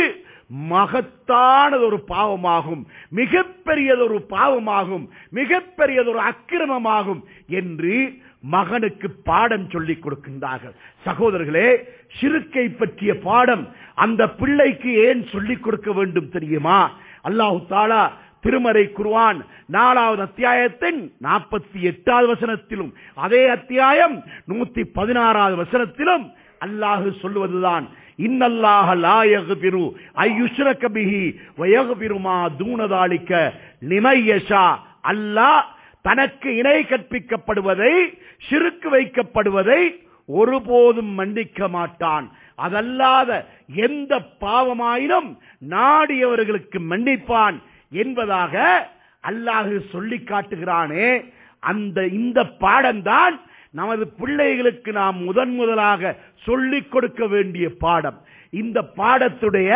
மகத்தானதொரு பாவமாகும், மிகப்பெரியதொரு பாவமாகும், மிகப்பெரியதொரு அக்கிரமமாகும் என்று மகனுக்கு பாடம் சொல்லிக் கொடுக்கின்றார்கள். சகோதரர்களே, ஷிர்க்கை பற்றிய பாடம் அந்த பிள்ளைக்கு ஏன் சொல்லிக் கொடுக்க வேண்டும் தெரியுமா? அல்லாஹ் தஆலா திருமறை குர்ஆன் 4வது அத்தியாயத்தின் 48வது வசனத்திலும் அதே அத்தியாயம் 116வது வசனத்திலும் அல்லாஹ் சொல்லுவதுதான், இன்னல்லாஹ லா யக்பிரு அய்யுஷ்ரக பிஹி வ யக்பிரு மா தூன ذلك லிமன் யஷா. அல்லாஹ் தனக்கு இணை கற்பிக்கப்படுவதை, ஷிர்க் வைக்கப்படுவதை ஒருபோதும் மன்னிக்க மாட்டான். அதல்லாத எந்த பாவமாயினும் நாடியவர்களுக்கு மன்னிப்பான் என்பதாக அல்லாஹ் சொல்லி காட்டுகிறானே. இந்த பாடம்தான் நமது பிள்ளைகளுக்கு நாம் முதலாக சொல்லிக் கொடுக்க வேண்டிய பாடம். இந்த பாடத்துடைய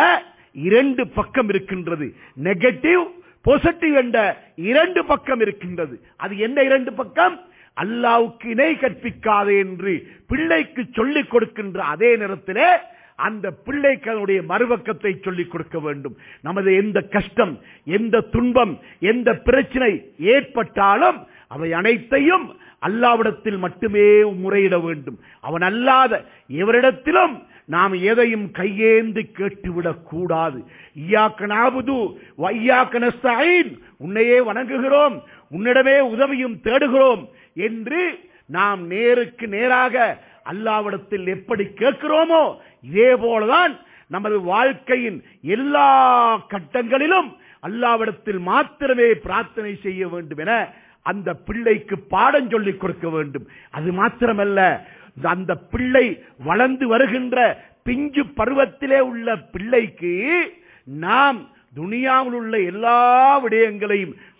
2 பக்கம் இருக்கின்றது, நெகட்டிவ் பாசிட்டிவ் என்ற 2 பக்கம் இருக்கின்றது. அது என்ன 2 பக்கம்? அல்லாஹ்வுக்கு இணை கற்பிக்காதே என்று பிள்ளைக்கு சொல்லிக் கொடுக்கின்ற அதே நேரத்திலே அந்த பிள்ளைக்கு அதனுடைய மறுபக்கத்தை சொல்லிக் கொடுக்க வேண்டும். நமது எந்த கஷ்டம், எந்த துன்பம், எந்த பிரச்சனை ஏற்பட்டாலும் அவை அனைத்தையும் அல்லாஹ்விடத்தில் மட்டுமே முறையிட வேண்டும். அவன் அல்லாத எவரிடத்திலும் நாம் எதையும் கையேந்து கேட்டுவிடக் கூடாது. இய்யாக நஅபுது வ இய்யாக நஸ்தஈன், உன்னையே வணங்குகிறோம், உன்னிடமே உதவியும் தேடுகிறோம் என்று நாம் நேருக்கு நேராக அல்லாஹ்விடத்தில் எப்படி கேட்கிறோமோ இதே போலதான் நமது வாழ்க்கையின் எல்லா கட்டங்களிலும் அல்லாஹ்விடத்தில் மாத்திரமே பிரார்த்தனை செய்ய வேண்டும் என அந்த பிள்ளைக்கு பாடம் சொல்லிக் கொடுக்க வேண்டும். அது மாத்திரமல்ல, அந்த பிள்ளை வளர்ந்து வருகின்ற பிஞ்சு பருவத்திலே உள்ள பிள்ளைக்கு நாம் துனியாவில் உள்ள எல்லா விடயங்களையும்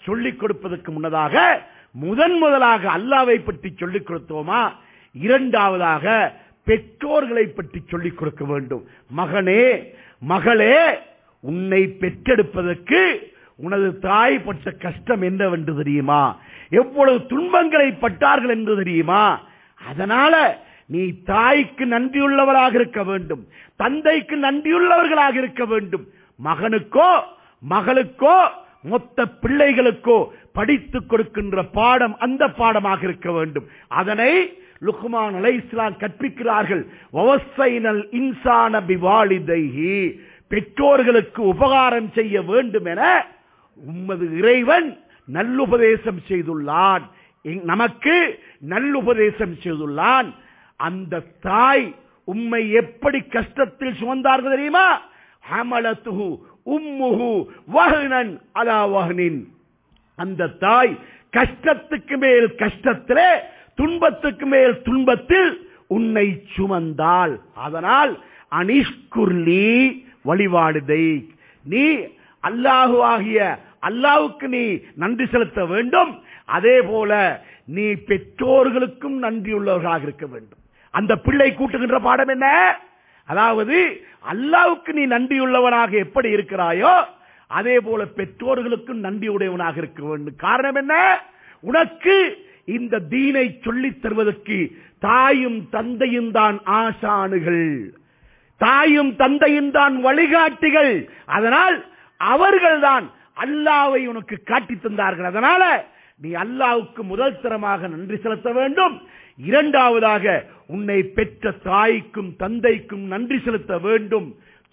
சொல்லிக் கொடுப்பதற்கு முன்னதாக முதலாக அல்லாஹ்வை பற்றி சொல்லிக் கொடுத்தோமா, இரண்டாவதாக பெற்றோர்களை பற்றி சொல்லிக் கொடுக்க வேண்டும். மகனே மகளே, உன்னை பெற்றெடுப்பதற்கு உனது தாய் பட்ட கஷ்டம் என்னவென்று தெரியுமா, எவ்வளவு துன்பங்களை பட்டார்கள் என்று தெரியுமா. அதனால நீ தாய்க்கு நன்றியுள்ளவராக இருக்க வேண்டும், தந்தைக்கு நன்றியுள்ளவர்களாக இருக்க வேண்டும். மகனுக்கோ மகளுக்கோ மொத்த பிள்ளைகளுக்கோ படித்துக் கொடுக்கின்ற பாடம் அந்த பாடமாக இருக்க வேண்டும். அதனை லுக்மான் அலைஹிஸ்ஸலாம் கற்பிக்கிறார்கள். வவஸ்ஸைனல் இன்சான பிவாலிதைஹி, பெற்றோர்களுக்கு உபகாரம் செய்ய வேண்டும் என உம்மது இறைவன் நல்லுபதேசம் செய்துள்ளான், நமக்கு நல்லுபதேசம் செய்துள்ளான். அந்த தாய் உம்மை எப்படி கஷ்டத்தில் சுமந்தார்கள் தெரியுமா. ஹமலத்துஹு உம்முஹு வஹ்னன் அலா வஹ்னின், அந்த தாய் கஷ்டத்துக்கு மேல் கஷ்டத்திலே, துன்பத்துக்கு மேல் துன்பத்தில் உன்னை சுமந்தாள். அதனால் அனிஷ்குர்லி வழிபாடுதை, நீ அல்லாஹு ஆகிய அல்லாஹ்வுக்கு நீ நன்றி செலுத்த வேண்டும். அதே போல நீ பெற்றோர்களுக்கும் நன்றியுள்ளவர்களாக இருக்க வேண்டும். அந்த பிள்ளை கூட்டுகின்ற பாடம் என்ன? அதாவது அல்லாஹ்வுக்கு நீ நன்றியுள்ளவனாக எப்படி இருக்கிறாயோ அதே போல பெற்றோர்களுக்கும் நன்றியுடையவனாக இருக்க வேண்டும். காரணம் என்ன? உனக்கு இந்த தீனை சொல்லித் தருவதற்கு தாயும் தந்தையும் தான் ஆசானுகள், தாயும் தந்தையும் தான் வழிகாட்டிகள். அதனால் அவர்கள்தான் அல்லாஹ்வை உனக்கு காட்டி தந்தார்கள். அதனால நீ அல்லாஹ்வுக்கு முதல் தரமாக நன்றி செலுத்த வேண்டும். இரண்டாவதாக உன்னை பெற்ற தாய்க்கும் தந்தைக்கும் நன்றி செலுத்த வேண்டும்.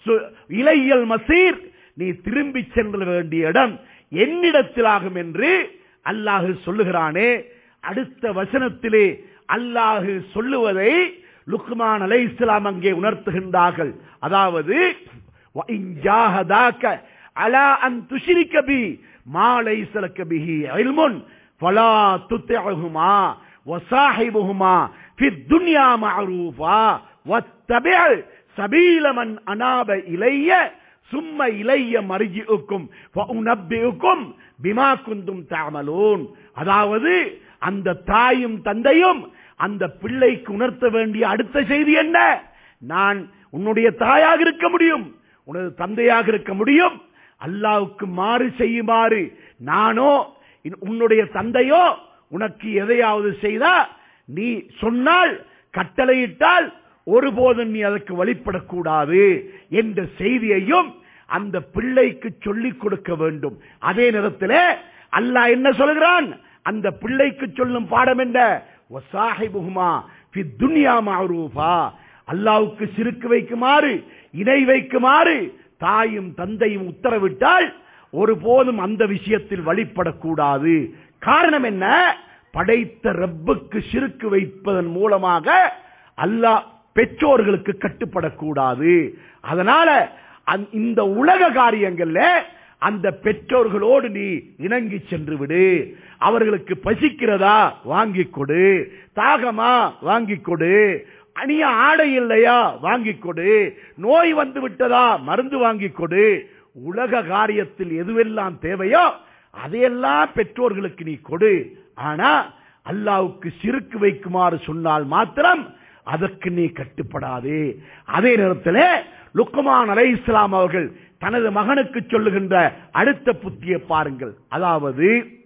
இலையல் மசீர், நீ திரும்பி சென்ற வேண்டிய இடம் என்னிடத்திலாகும் என்று அல்லாஹ் சொல்லுகிறானே. அடுத்த வசனத்திலே அல்லாஹ் சொல்லுவதை லுக்மான் அலைஹிஸ்ஸலாம் அங்கே உணர்த்துகின்றார்கள். அதாவது அலா அன் துஷ்ரிக பி மா லைஸ லக பிஹி இல்முன் ஃபலா துத்திஹுமா வஸாஹிபுஹுமா ஃபித் துன்யா மஅரூஃபா வத்தபி' சபீல மன் அனாப இலைய சும்ம இலைய மர்ஜிஉக்கும் ஃபஉனப்பிஉக்கும் பிமா குந்தும் தஅமலூன். அதாவது அந்த தாயும் தந்தையும் அந்த பிள்ளைக்கு உணர்த்த வேண்டிய அடுத்த செய்தி என்ன? நான் உன்னுடைய தாயாக இருக்க முடியும், உனது தந்தையாக இருக்க முடியும், அல்லாஹ்வுக்கு மாறு செய்யுமாறு நானோ உன்னுடைய தந்தையோ உனக்கு எதையாவது செய்தா நீ சொன்னால், கட்டளையிட்டால் ஒருபோதும் நீ அதற்கு வழிபடக்கூடாது என்ற செய்தியையும் அந்த பிள்ளைக்கு சொல்லிக் கொடுக்க வேண்டும். அதே நேரத்தில் அல்லாஹ் என்ன சொல்கிறான்? அந்த பிள்ளைக்கு சொல்லும் பாடம் என்ன? வஸாஹிபுஹுமா ஃபித் துன்யா மஅரூஃபா, அல்லாஹ்வுக்கு ஷிர்க் வைக்குமாறு, இணை வைக்குமாறு தாயும் தந்தையும் உத்தரவிட்டால் ஒருபோதும் அந்த விஷயத்தில் வழிபடக்கூடாது. காரணம் என்ன? படைத்த ரப்புக்கு ஷிர்க் வைப்பதன் மூலமாக அல்லாஹ் பெற்றோர்களுக்கு கட்டுப்படக்கூடாது. அதனால இந்த உலக காரியங்கள்ல அந்த பெற்றோர்களோடு நீ இணங்கி சென்று விடு. அவர்களுக்கு பசிக்கிறதா வாங்கிக் கொடு, தாகமா வாங்கிக் கொடு, அணிய ஆடை இல்லையா வாங்கிக் கொடு, நோய் வந்து விட்டதா மருந்து வாங்கிக் கொடு. உலக காரியத்தில் எதுவெல்லாம் தேவையோ அதையெல்லாம் பெற்றோர்களுக்கு நீ கொடு. ஆனா அல்லாஹ்வுக்கு ஷிர்க் வைக்குமாறு சொன்னால் மாத்திரம் அதற்கு நீ கட்டுப்படாதே. அதே நேரத்தில் லுக்மான் அலைஹிஸ்ஸலாம் அவர்கள் தனது மகனுக்கு சொல்லுகின்ற அடுத்த புத்தியை பாருங்கள். அதாவது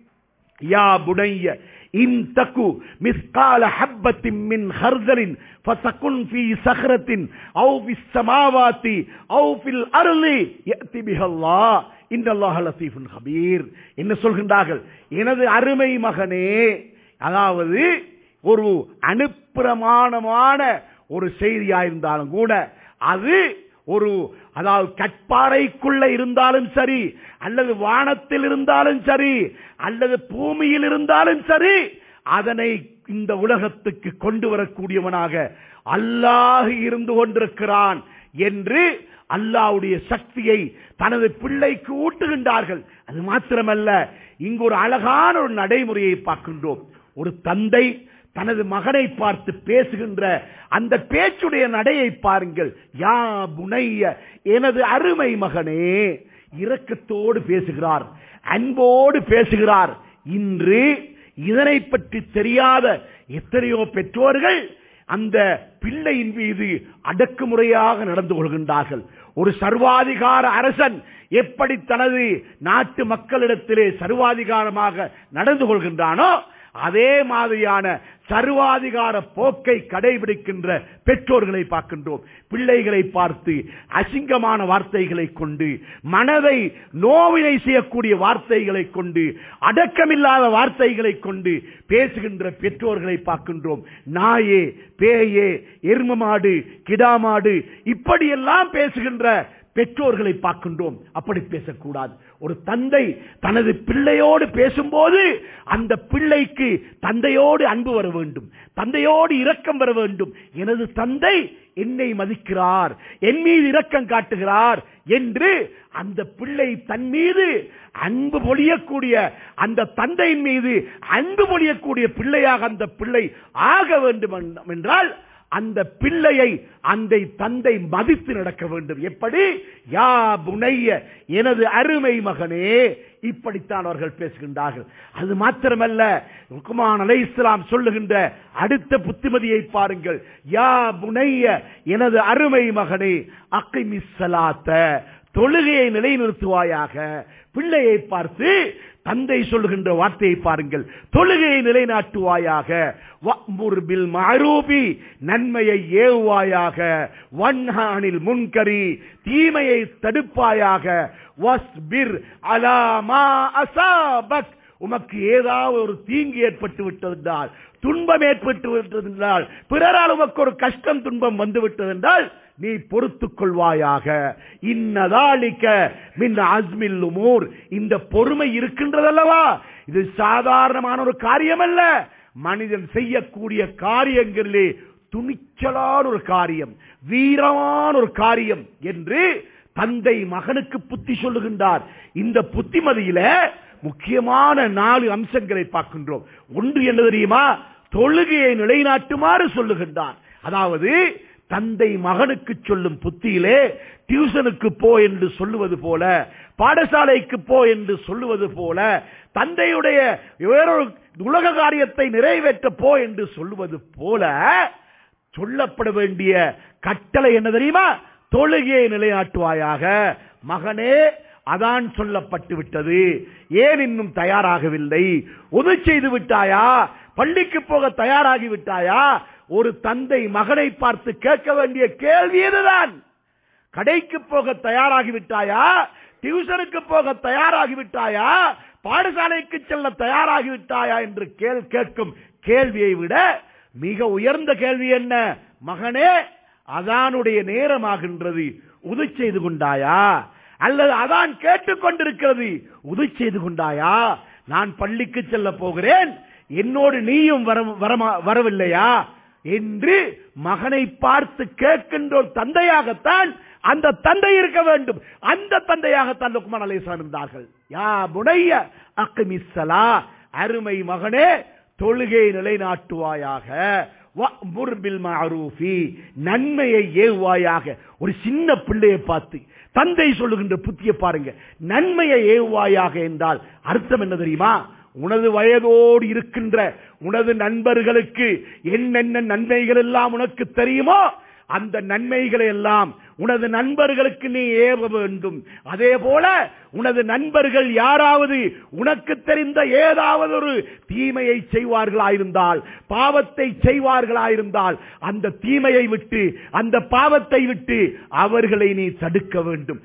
யா புனைய இன் தகு மிஸ்கால ஹப்பத்தின் மின் ஹர்தலின் ஃபதகுன் ஃபீ ஸஹ்ரத்தின் அவ் ஃபிஸ் ஸமாவாத்தி அவ் ஃபில் அர்லி யஅதி பிஹல்லாஹ் இன்னல்லாஹ லதீஃபுன் கபீர். என்ன சொல்கின்றார்கள்? எனது அருமை மகனே, அதாவது ஒரு அனுப்பிரமாணமான ஒரு செய்தியாயிருந்தாலும் கூட அது ஒரு, அதாவது கற்பாறைக்குள்ள இருந்தாலும் சரி, அல்லது வானத்தில் இருந்தாலும் சரி, அல்லது பூமியில் இருந்தாலும் சரி, அதனை இந்த உலகத்துக்கு கொண்டு வரக்கூடியவனாக அல்லாஹ் இருந்து கொண்டிருக்கிறான் என்று அல்லாஹ்வுடைய சக்தியை தனது பிள்ளைக்கு ஊட்டுகின்றார்கள். அது மாத்திரமல்ல, இங்கு ஒரு அழகான ஒரு நடைமுறையை பார்க்கின்றோம். ஒரு தந்தை தனது மகனை பார்த்து பேசுகின்ற அந்த பேச்சுடைய நடையை பாருங்கள். யா புனைய, எனது அருமை மகனே, இரக்கத்தோடு பேசுகிறார், அன்போடு பேசுகிறார். இன்று இதனை பற்றி தெரியாத எத்தனையோ பெற்றோர்கள் அந்த பிள்ளையின் மீது அடக்குமுறையாக நடந்து கொள்கின்றார்கள். ஒரு சர்வாதிகார அரசன் எப்படி தனது நாட்டு மக்களிடத்திலே சர்வாதிகாரமாக நடந்து கொள்கின்றானோ அதே மாதிரியான சர்வாதிகார போக்கை கடைபிடிக்கின்ற பெற்றோர்களை பார்க்கின்றோம். பிள்ளைகளை பார்த்து அசிங்கமான வார்த்தைகளை கொண்டு, மனதை நோவினை செய்யக்கூடிய வார்த்தைகளை கொண்டு, அடக்கமில்லாத வார்த்தைகளை கொண்டு பேசுகின்ற பெற்றோர்களை பார்க்கின்றோம். நாயே, பேயே, எரும மாடு, கிடாமாடு இப்படியெல்லாம் பேசுகின்ற பெற்றோர்களை பார்க்கின்றோம். அப்படி பேசக்கூடாது. ஒரு தந்தை தனது பிள்ளையோடு பேசும்போது அந்த பிள்ளைக்கு தந்தையோடு அன்பு வர வேண்டும், தந்தையோடு இரக்கம் வர வேண்டும். எனது தந்தை என்னை மதிக்கிறார், என் மீது இரக்கம் காட்டுகிறார் என்று அந்த பிள்ளை தன் மீது அன்பு பொழியக்கூடிய, அந்த தந்தையின் மீது அன்பு பொழியக்கூடிய பிள்ளையாக அந்த பிள்ளை ஆக வேண்டும் என்றால் அந்த பிள்ளையை அந்த தந்தை மதித்து நடக்க வேண்டும். எப்படி? யா புனைய, எனது அருமை மகனே, இப்படித்தான் அவர்கள் பேசுகின்றார்கள். அது மாத்திரமல்ல, லுக்மான் அலைஹிஸ்ஸலாம் சொல்லுகின்ற அடுத்த புத்திமதியை பாருங்கள். யா புனைய, எனது அருமை மகனே, அகிமிஸ் ஸலாத்த, தொழுகையை நிலைநிறுத்துவாயாக. பிள்ளையை பார்த்து தந்தை சொல்லுகின்ற வார்த்தையை பாருங்கள். தொழுகையை நிலைநாட்டுவாயாக. வஅ்முர் பில் மஅரூபி, நன்மையை ஏவுவாயாக. வன்ஹா அனில் முன்கரி, தீமையை தடுப்பாயாக. வஸ்பிர் அலா மா அஸாபக், உமக்கு ஏதாவது ஒரு தீங்கு ஏற்பட்டு விட்டதென்றால், துன்பம் ஏற்பட்டு விட்டதென்றால், பிறரால் உமக்கு ஒரு கஷ்டம் துன்பம் வந்து விட்டதென்றால் நீ பொறுத்துக் கொள்வாயாக. இன்னதாலிக மின் அஸ்மில் உமூர், இந்த பொறுமை இருக்கின்றதல்லவா, இது சாதாரணமான ஒரு காரியம் அல்ல. மனிதன் செய்யக்கூடிய காரியங்களிலே துணிச்சலான ஒரு காரியம், வீரமான ஒரு காரியம் என்று தந்தை மகனுக்கு புத்தி சொல்லுகின்றார். இந்த புத்திமதியில முக்கியமான 4 அம்சங்களை பார்க்கின்றோம். ஒன்று என்ன தெரியுமா? தொழுகையை நிலைநாட்டுமாறு சொல்லுகின்றார். அதாவது தந்தை மகனுக்கு சொல்லும் புத்தியிலே டியூஷனுக்கு போ என்று சொல்லுவது போல, பாடசாலைக்கு போ என்று சொல்லுவது போல, தந்தையுடைய வேறொரு உலக காரியத்தை நிறைவேற்ற போ என்று சொல்லுவது போல சொல்லப்பட வேண்டிய கட்டளை என்ன தெரியுமா? தொழுகையை நிலைநாட்டுவாயாக. மகனே, அதான் சொல்லப்பட்டு விட்டது, ஏன் இன்னும் தயாராகவில்லை? உது செய்து விட்டாயா? பள்ளிக்கு போக தயாராகி விட்டாயா? ஒரு தந்தை மகனை பார்த்து கேட்க வேண்டிய கேள்வி இதுதான். கடைக்கு போக தயாராகி விட்டாயா? டியூஷனுக்கு போக தயாராகி விட்டாயா? பாடசாலைக்கு செல்ல தயாராகி விட்டாயா என்று கேட்கும் கேள்வியை விட மிக உயர்ந்த கேள்வி என்ன? மகனே, அதானுடைய நேரமாகின்றது, உது செய்து கொண்டாயா? அல்லது அதான் கேட்டுக்கொண்டிருக்கிறது, உது செய்து கொண்டாயா? நான் பள்ளிக்கு செல்ல போகிறேன், என்னோடு நீயும் வரவில்லையா என்று மகனை பார்த்து கேட்கின்ற தந்தையாகத்தான் அந்த தந்தை இருக்க வேண்டும். அந்த தந்தையாகத்தான் லுக்மான் அலைஹிஸ்ஸலாம் இருந்தார்கள். யா புனைய அக்மிஸ் ஸலா, அருமை மகனே, தொழுகையை நிலைநாட்டுவாயாக. வஅ்முர் பில் மஅரூஃபி, நன்மையை ஏவுவாயாக. ஒரு சின்ன பிள்ளையை பார்த்து தந்தை சொல்லுகின்ற புத்தியை பாருங்க. நன்மையை ஏவுவாயாக என்றால் அர்த்தம் என்ன தெரியுமா? உனது வயதோடு இருக்கின்ற உனது நண்பர்களுக்கு என்னென்ன நன்மைகள் எல்லாம் உனக்கு தெரியுமோ அந்த நன்மைகளை எல்லாம் உனது நண்பர்களுக்கு நீ ஏவ வேண்டும். அதே போல உனது நண்பர்கள் யாராவது உனக்கு தெரிந்த ஏதாவது ஒரு தீமையை செய்வார்களாயிருந்தால், பாவத்தை செய்வார்களாயிருந்தால், அந்த தீமையை விட்டு, அந்த பாவத்தை விட்டு அவர்களை நீ தடுக்க வேண்டும்.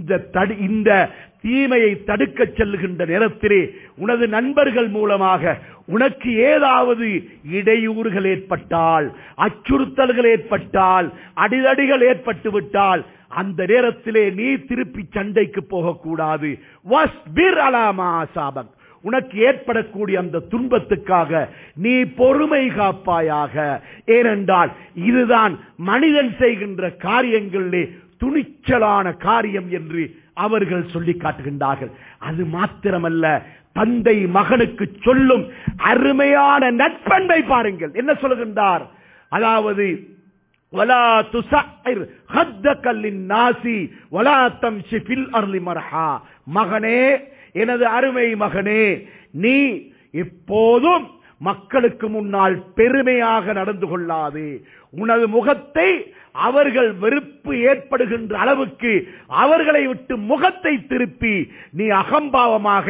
இந்த தீமையை தடுக்க செல்லுகின்ற நேரத்திலே உனது நண்பர்கள் மூலமாக உனக்கு ஏதாவது இடையூறுகள் ஏற்பட்டால், அச்சுறுத்தல்கள் ஏற்பட்டால், அடிதடிகள் ஏற்பட்டு விட்டால், அந்த நேரத்திலே நீ திருப்பி சண்டைக்கு போகக்கூடாது. வஸ்பிர் அலா மா அஸாபக், உனக்கு ஏற்படக்கூடிய அந்த துன்பத்துக்காக நீ பொறுமை காப்பாயாக. ஏனென்றால் இதுதான் மனிதன் செய்கின்ற காரியங்களிலே துணிச்சலான காரியம் என்று அவர்கள் சொல்லி காட்டுகின்றார்கள். அது மாத்திரமல்ல, தந்தை மகனுக்கு சொல்லும் அருமையான நட்பண்பை பாருங்கள். என்ன சொல்லுகின்றார்? அதாவது வலா துஸஇர் ஹத்தக லின்னாசி வலா தம்ஷி ஃபில் அர்லி மர்ஹா. மகனே, எனது அருமை மகனே, நீ எப்போதும் மக்களுக்கு முன்னால் பெருமையாக நடந்து கொள்ளாது. உனது முகத்தை அவர்கள் வெறுப்பு ஏற்படுகின்ற அளவுக்கு அவர்களை விட்டு முகத்தை திருப்பி நீ அகம்பாவமாக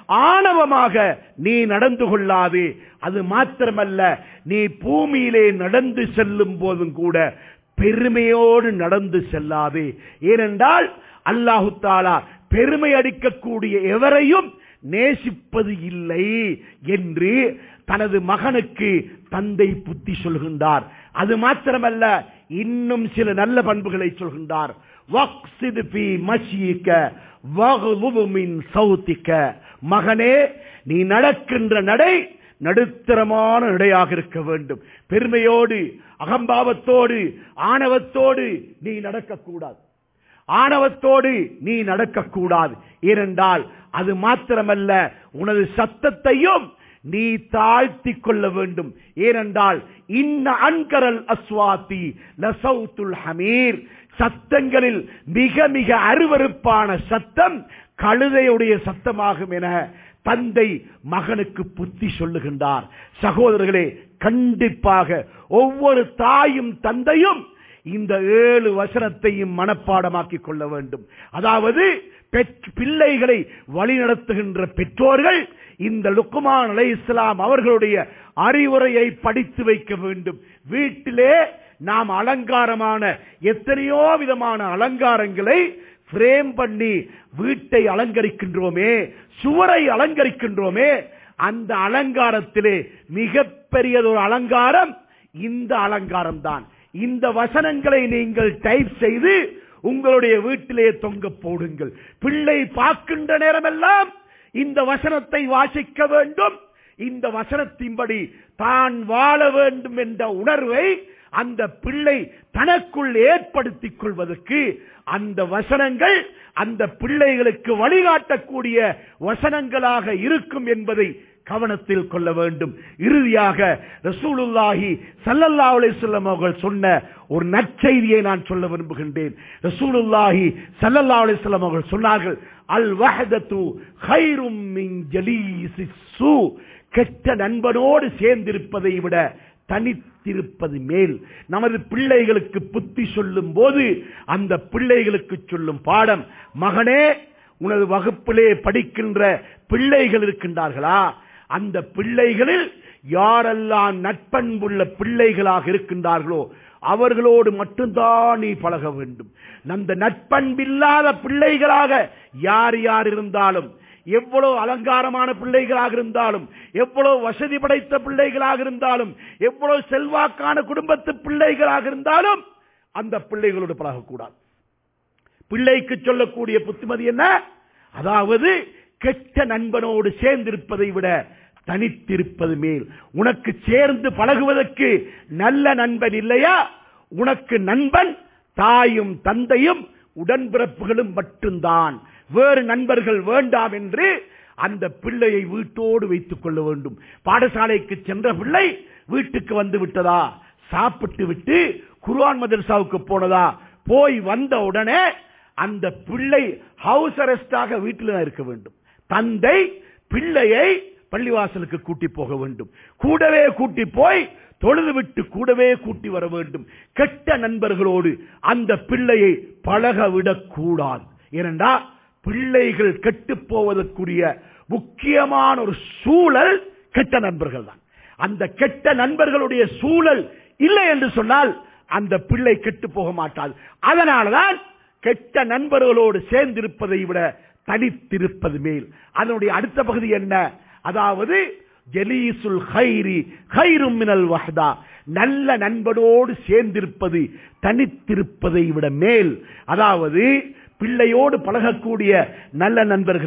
ஆணவமாக நீ நடந்து கொள்ளாது. அது மாத்திரமல்ல, நீ பூமியிலே நடந்து செல்லும் போதும் கூட பெருமையோடு நடந்து செல்லாது. ஏனென்றால் அல்லாஹு தஆலா பெருமை அடிக்கக்கூடிய எவரையும் நேசிப்பது இல்லை என்று தனது மகனுக்கு தந்தை புத்தி சொல்கின்றார். அது மாத்திரமல்ல, இன்னும் சில நல்ல பண்புகளை சொல்கின்றார். வக்ஸித் ஃபீ மஷீக வக்துப் மின் சௌதிக. மகனே, நீ நடக்கின்ற நடை நடுத்தரமான நடையாக இருக்க வேண்டும். பெருமையோடு அகம்பாவத்தோடு ஆணவத்தோடு நீ நடக்கக்கூடாது. ஆணவத்தோடு நீ நடக்கக்கூடாது. ஏனென்றால் அது மாத்திரமல்ல, உனது சத்தத்தையும் நீ தாழ்த்திக் கொள்ள வேண்டும். ஏனென்றால் இன்ன அன்கரல் அஸ்வாதி லசௌத்துல் ஹமீர். சத்தங்களில் மிக மிக அருவருப்பான சத்தம் கழுதையுடைய சத்தமாகும் என தந்தை மகனுக்கு புத்தி சொல்லுகின்றார். சகோதரர்களே, கண்டிப்பாக ஒவ்வொரு தாயும் தந்தையும் இந்த 7 வசனத்தையும் மனப்பாடமாக்கிக் கொள்ள வேண்டும். அதாவது பிள்ளைகளை வழிநடத்துகின்ற பெற்றோர்கள் இந்த லுக்மான் அலைஹிஸ்ஸலாம் அவர்களுடைய அறிவுரையை படித்து வைக்க வேண்டும். வீட்டிலே நாம் அலங்காரமான எத்தனையோ விதமான அலங்காரங்களை பிரேம் பண்ணி வீட்டை அலங்கரிக்கின்றோமே, சுவரை அலங்கரிக்கின்றோமே, அந்த அலங்காரத்திலே மிகப்பெரியதொரு அலங்காரம் இந்த அலங்காரம் தான். இந்த வசனங்களை நீங்கள் டைப் செய்து உங்களுடைய வீட்டிலே தொங்க போடுங்கள். பிள்ளை பார்க்கின்ற நேரமெல்லாம் இந்த வசனத்தை வாசிக்க வேண்டும். இந்த வசனத்தின்படி தான் வாழ வேண்டும் என்ற உணர்வை அந்த பிள்ளை தனக்குள் ஏற்படுத்திக் கொள்வதற்கு அந்த வசனங்கள் அந்த பிள்ளைகளுக்கு வழிகாட்டக்கூடிய வசனங்களாக இருக்கும் என்பதை கவனத்தில் கொள்ள வேண்டும். இறுதியாக ரசூலுல்லாஹி ஸல்லல்லாஹு அலைஹி வஸல்லம் அவர்கள் சொன்ன ஒரு நற்செய்தியை நான் சொல்ல விரும்புகின்றேன். ரசூலுல்லாஹி ஸல்லல்லாஹு அலைஹி வஸல்லம் அவர்கள் சொன்னார்கள், அல் வஹதத்து கைரும் மின் ஜலீஸிஸ் ஸூ. கெட்ட நண்பனோடு சேர்ந்திருப்பதை விட தனித்திருப்பது மேல். நமது பிள்ளைகளுக்கு புத்தி சொல்லும் போது அந்த பிள்ளைகளுக்கு சொல்லும் பாடம், மகனே, உனது வகுப்பிலே படிக்கின்ற பிள்ளைகள் இருக்கின்றார்களா, அந்த பிள்ளைகளில் யாரெல்லாம் நட்பண்புள்ள பிள்ளைகளாக இருக்கின்றார்களோ அவர்களோடு மட்டும்தான் நீ பழக வேண்டும். அந்த நட்பண்பில்லாத பிள்ளைகளாக யார் யார் இருந்தாலும், எவ்வளவு அலங்காரமான பிள்ளைகளாக இருந்தாலும், எவ்வளவு வசதி படைத்த பிள்ளைகளாக இருந்தாலும், எவ்வளவு செல்வாக்கான குடும்பத்து பிள்ளைகளாக இருந்தாலும் அந்த பிள்ளைகளோடு பழகக்கூடாது. பிள்ளைக்கு சொல்லக்கூடிய புத்திமதி என்ன? அதாவது கெட்ட நண்பனோடு சேர்ந்திருப்பதை விட தனித்திருப்பது மேல். உனக்கு சேர்ந்து பழகுவதற்கு நல்ல நண்பன் இல்லையா? உனக்கு நண்பன் தாயும் தந்தையும் உடன்பிறப்புகளும் மட்டும்தான். வேறு நண்பர்கள் வேண்டாம் என்று அந்த பிள்ளையை வீட்டோடு வைத்துக் கொள்ள வேண்டும். பாடசாலைக்கு சென்ற பிள்ளை வீட்டுக்கு வந்து விட்டதா, சாப்பிட்டு விட்டு குர்ஆன் மதரசாவுக்கு போனதா, போய் வந்த உடனே அந்த பிள்ளை ஹவுஸ் அரெஸ்டாக வீட்டில் இருக்க வேண்டும். தந்தை பிள்ளையை பள்ளிவாசலுக்கு கூட்டி போக வேண்டும். கூடவே கூட்டி போய் தொழுது விட்டு கூடவே கூட்டி வர வேண்டும். கெட்ட நண்பர்களோடு அந்த பிள்ளையை பழக விடக்கூடாது. ஏனென்றால் பிள்ளைகள் கெட்டு போவதற்குரிய முக்கியமான ஒரு சூழல் கெட்ட நண்பர்கள் தான். அந்த கெட்ட நண்பர்களுடைய சூழல் இல்லை என்று சொன்னால் அந்த பிள்ளை கெட்டு போக மாட்டாது. அதனால்தான் கெட்ட நண்பர்களோடு சேர்ந்திருப்பதை விட தனித்திருப்பது மேல். அதனுடைய அடுத்த பகுதி என்ன? அதாவது ஜலீசுல் கைரி கைரும் மினல் வஹ்தா. நல்ல நண்பனோடு சேர்ந்திருப்பது தனித்திருப்பதை விட மேல். அதாவது பிள்ளையோடு பழகக்கூடிய நல்ல நண்பர்கள்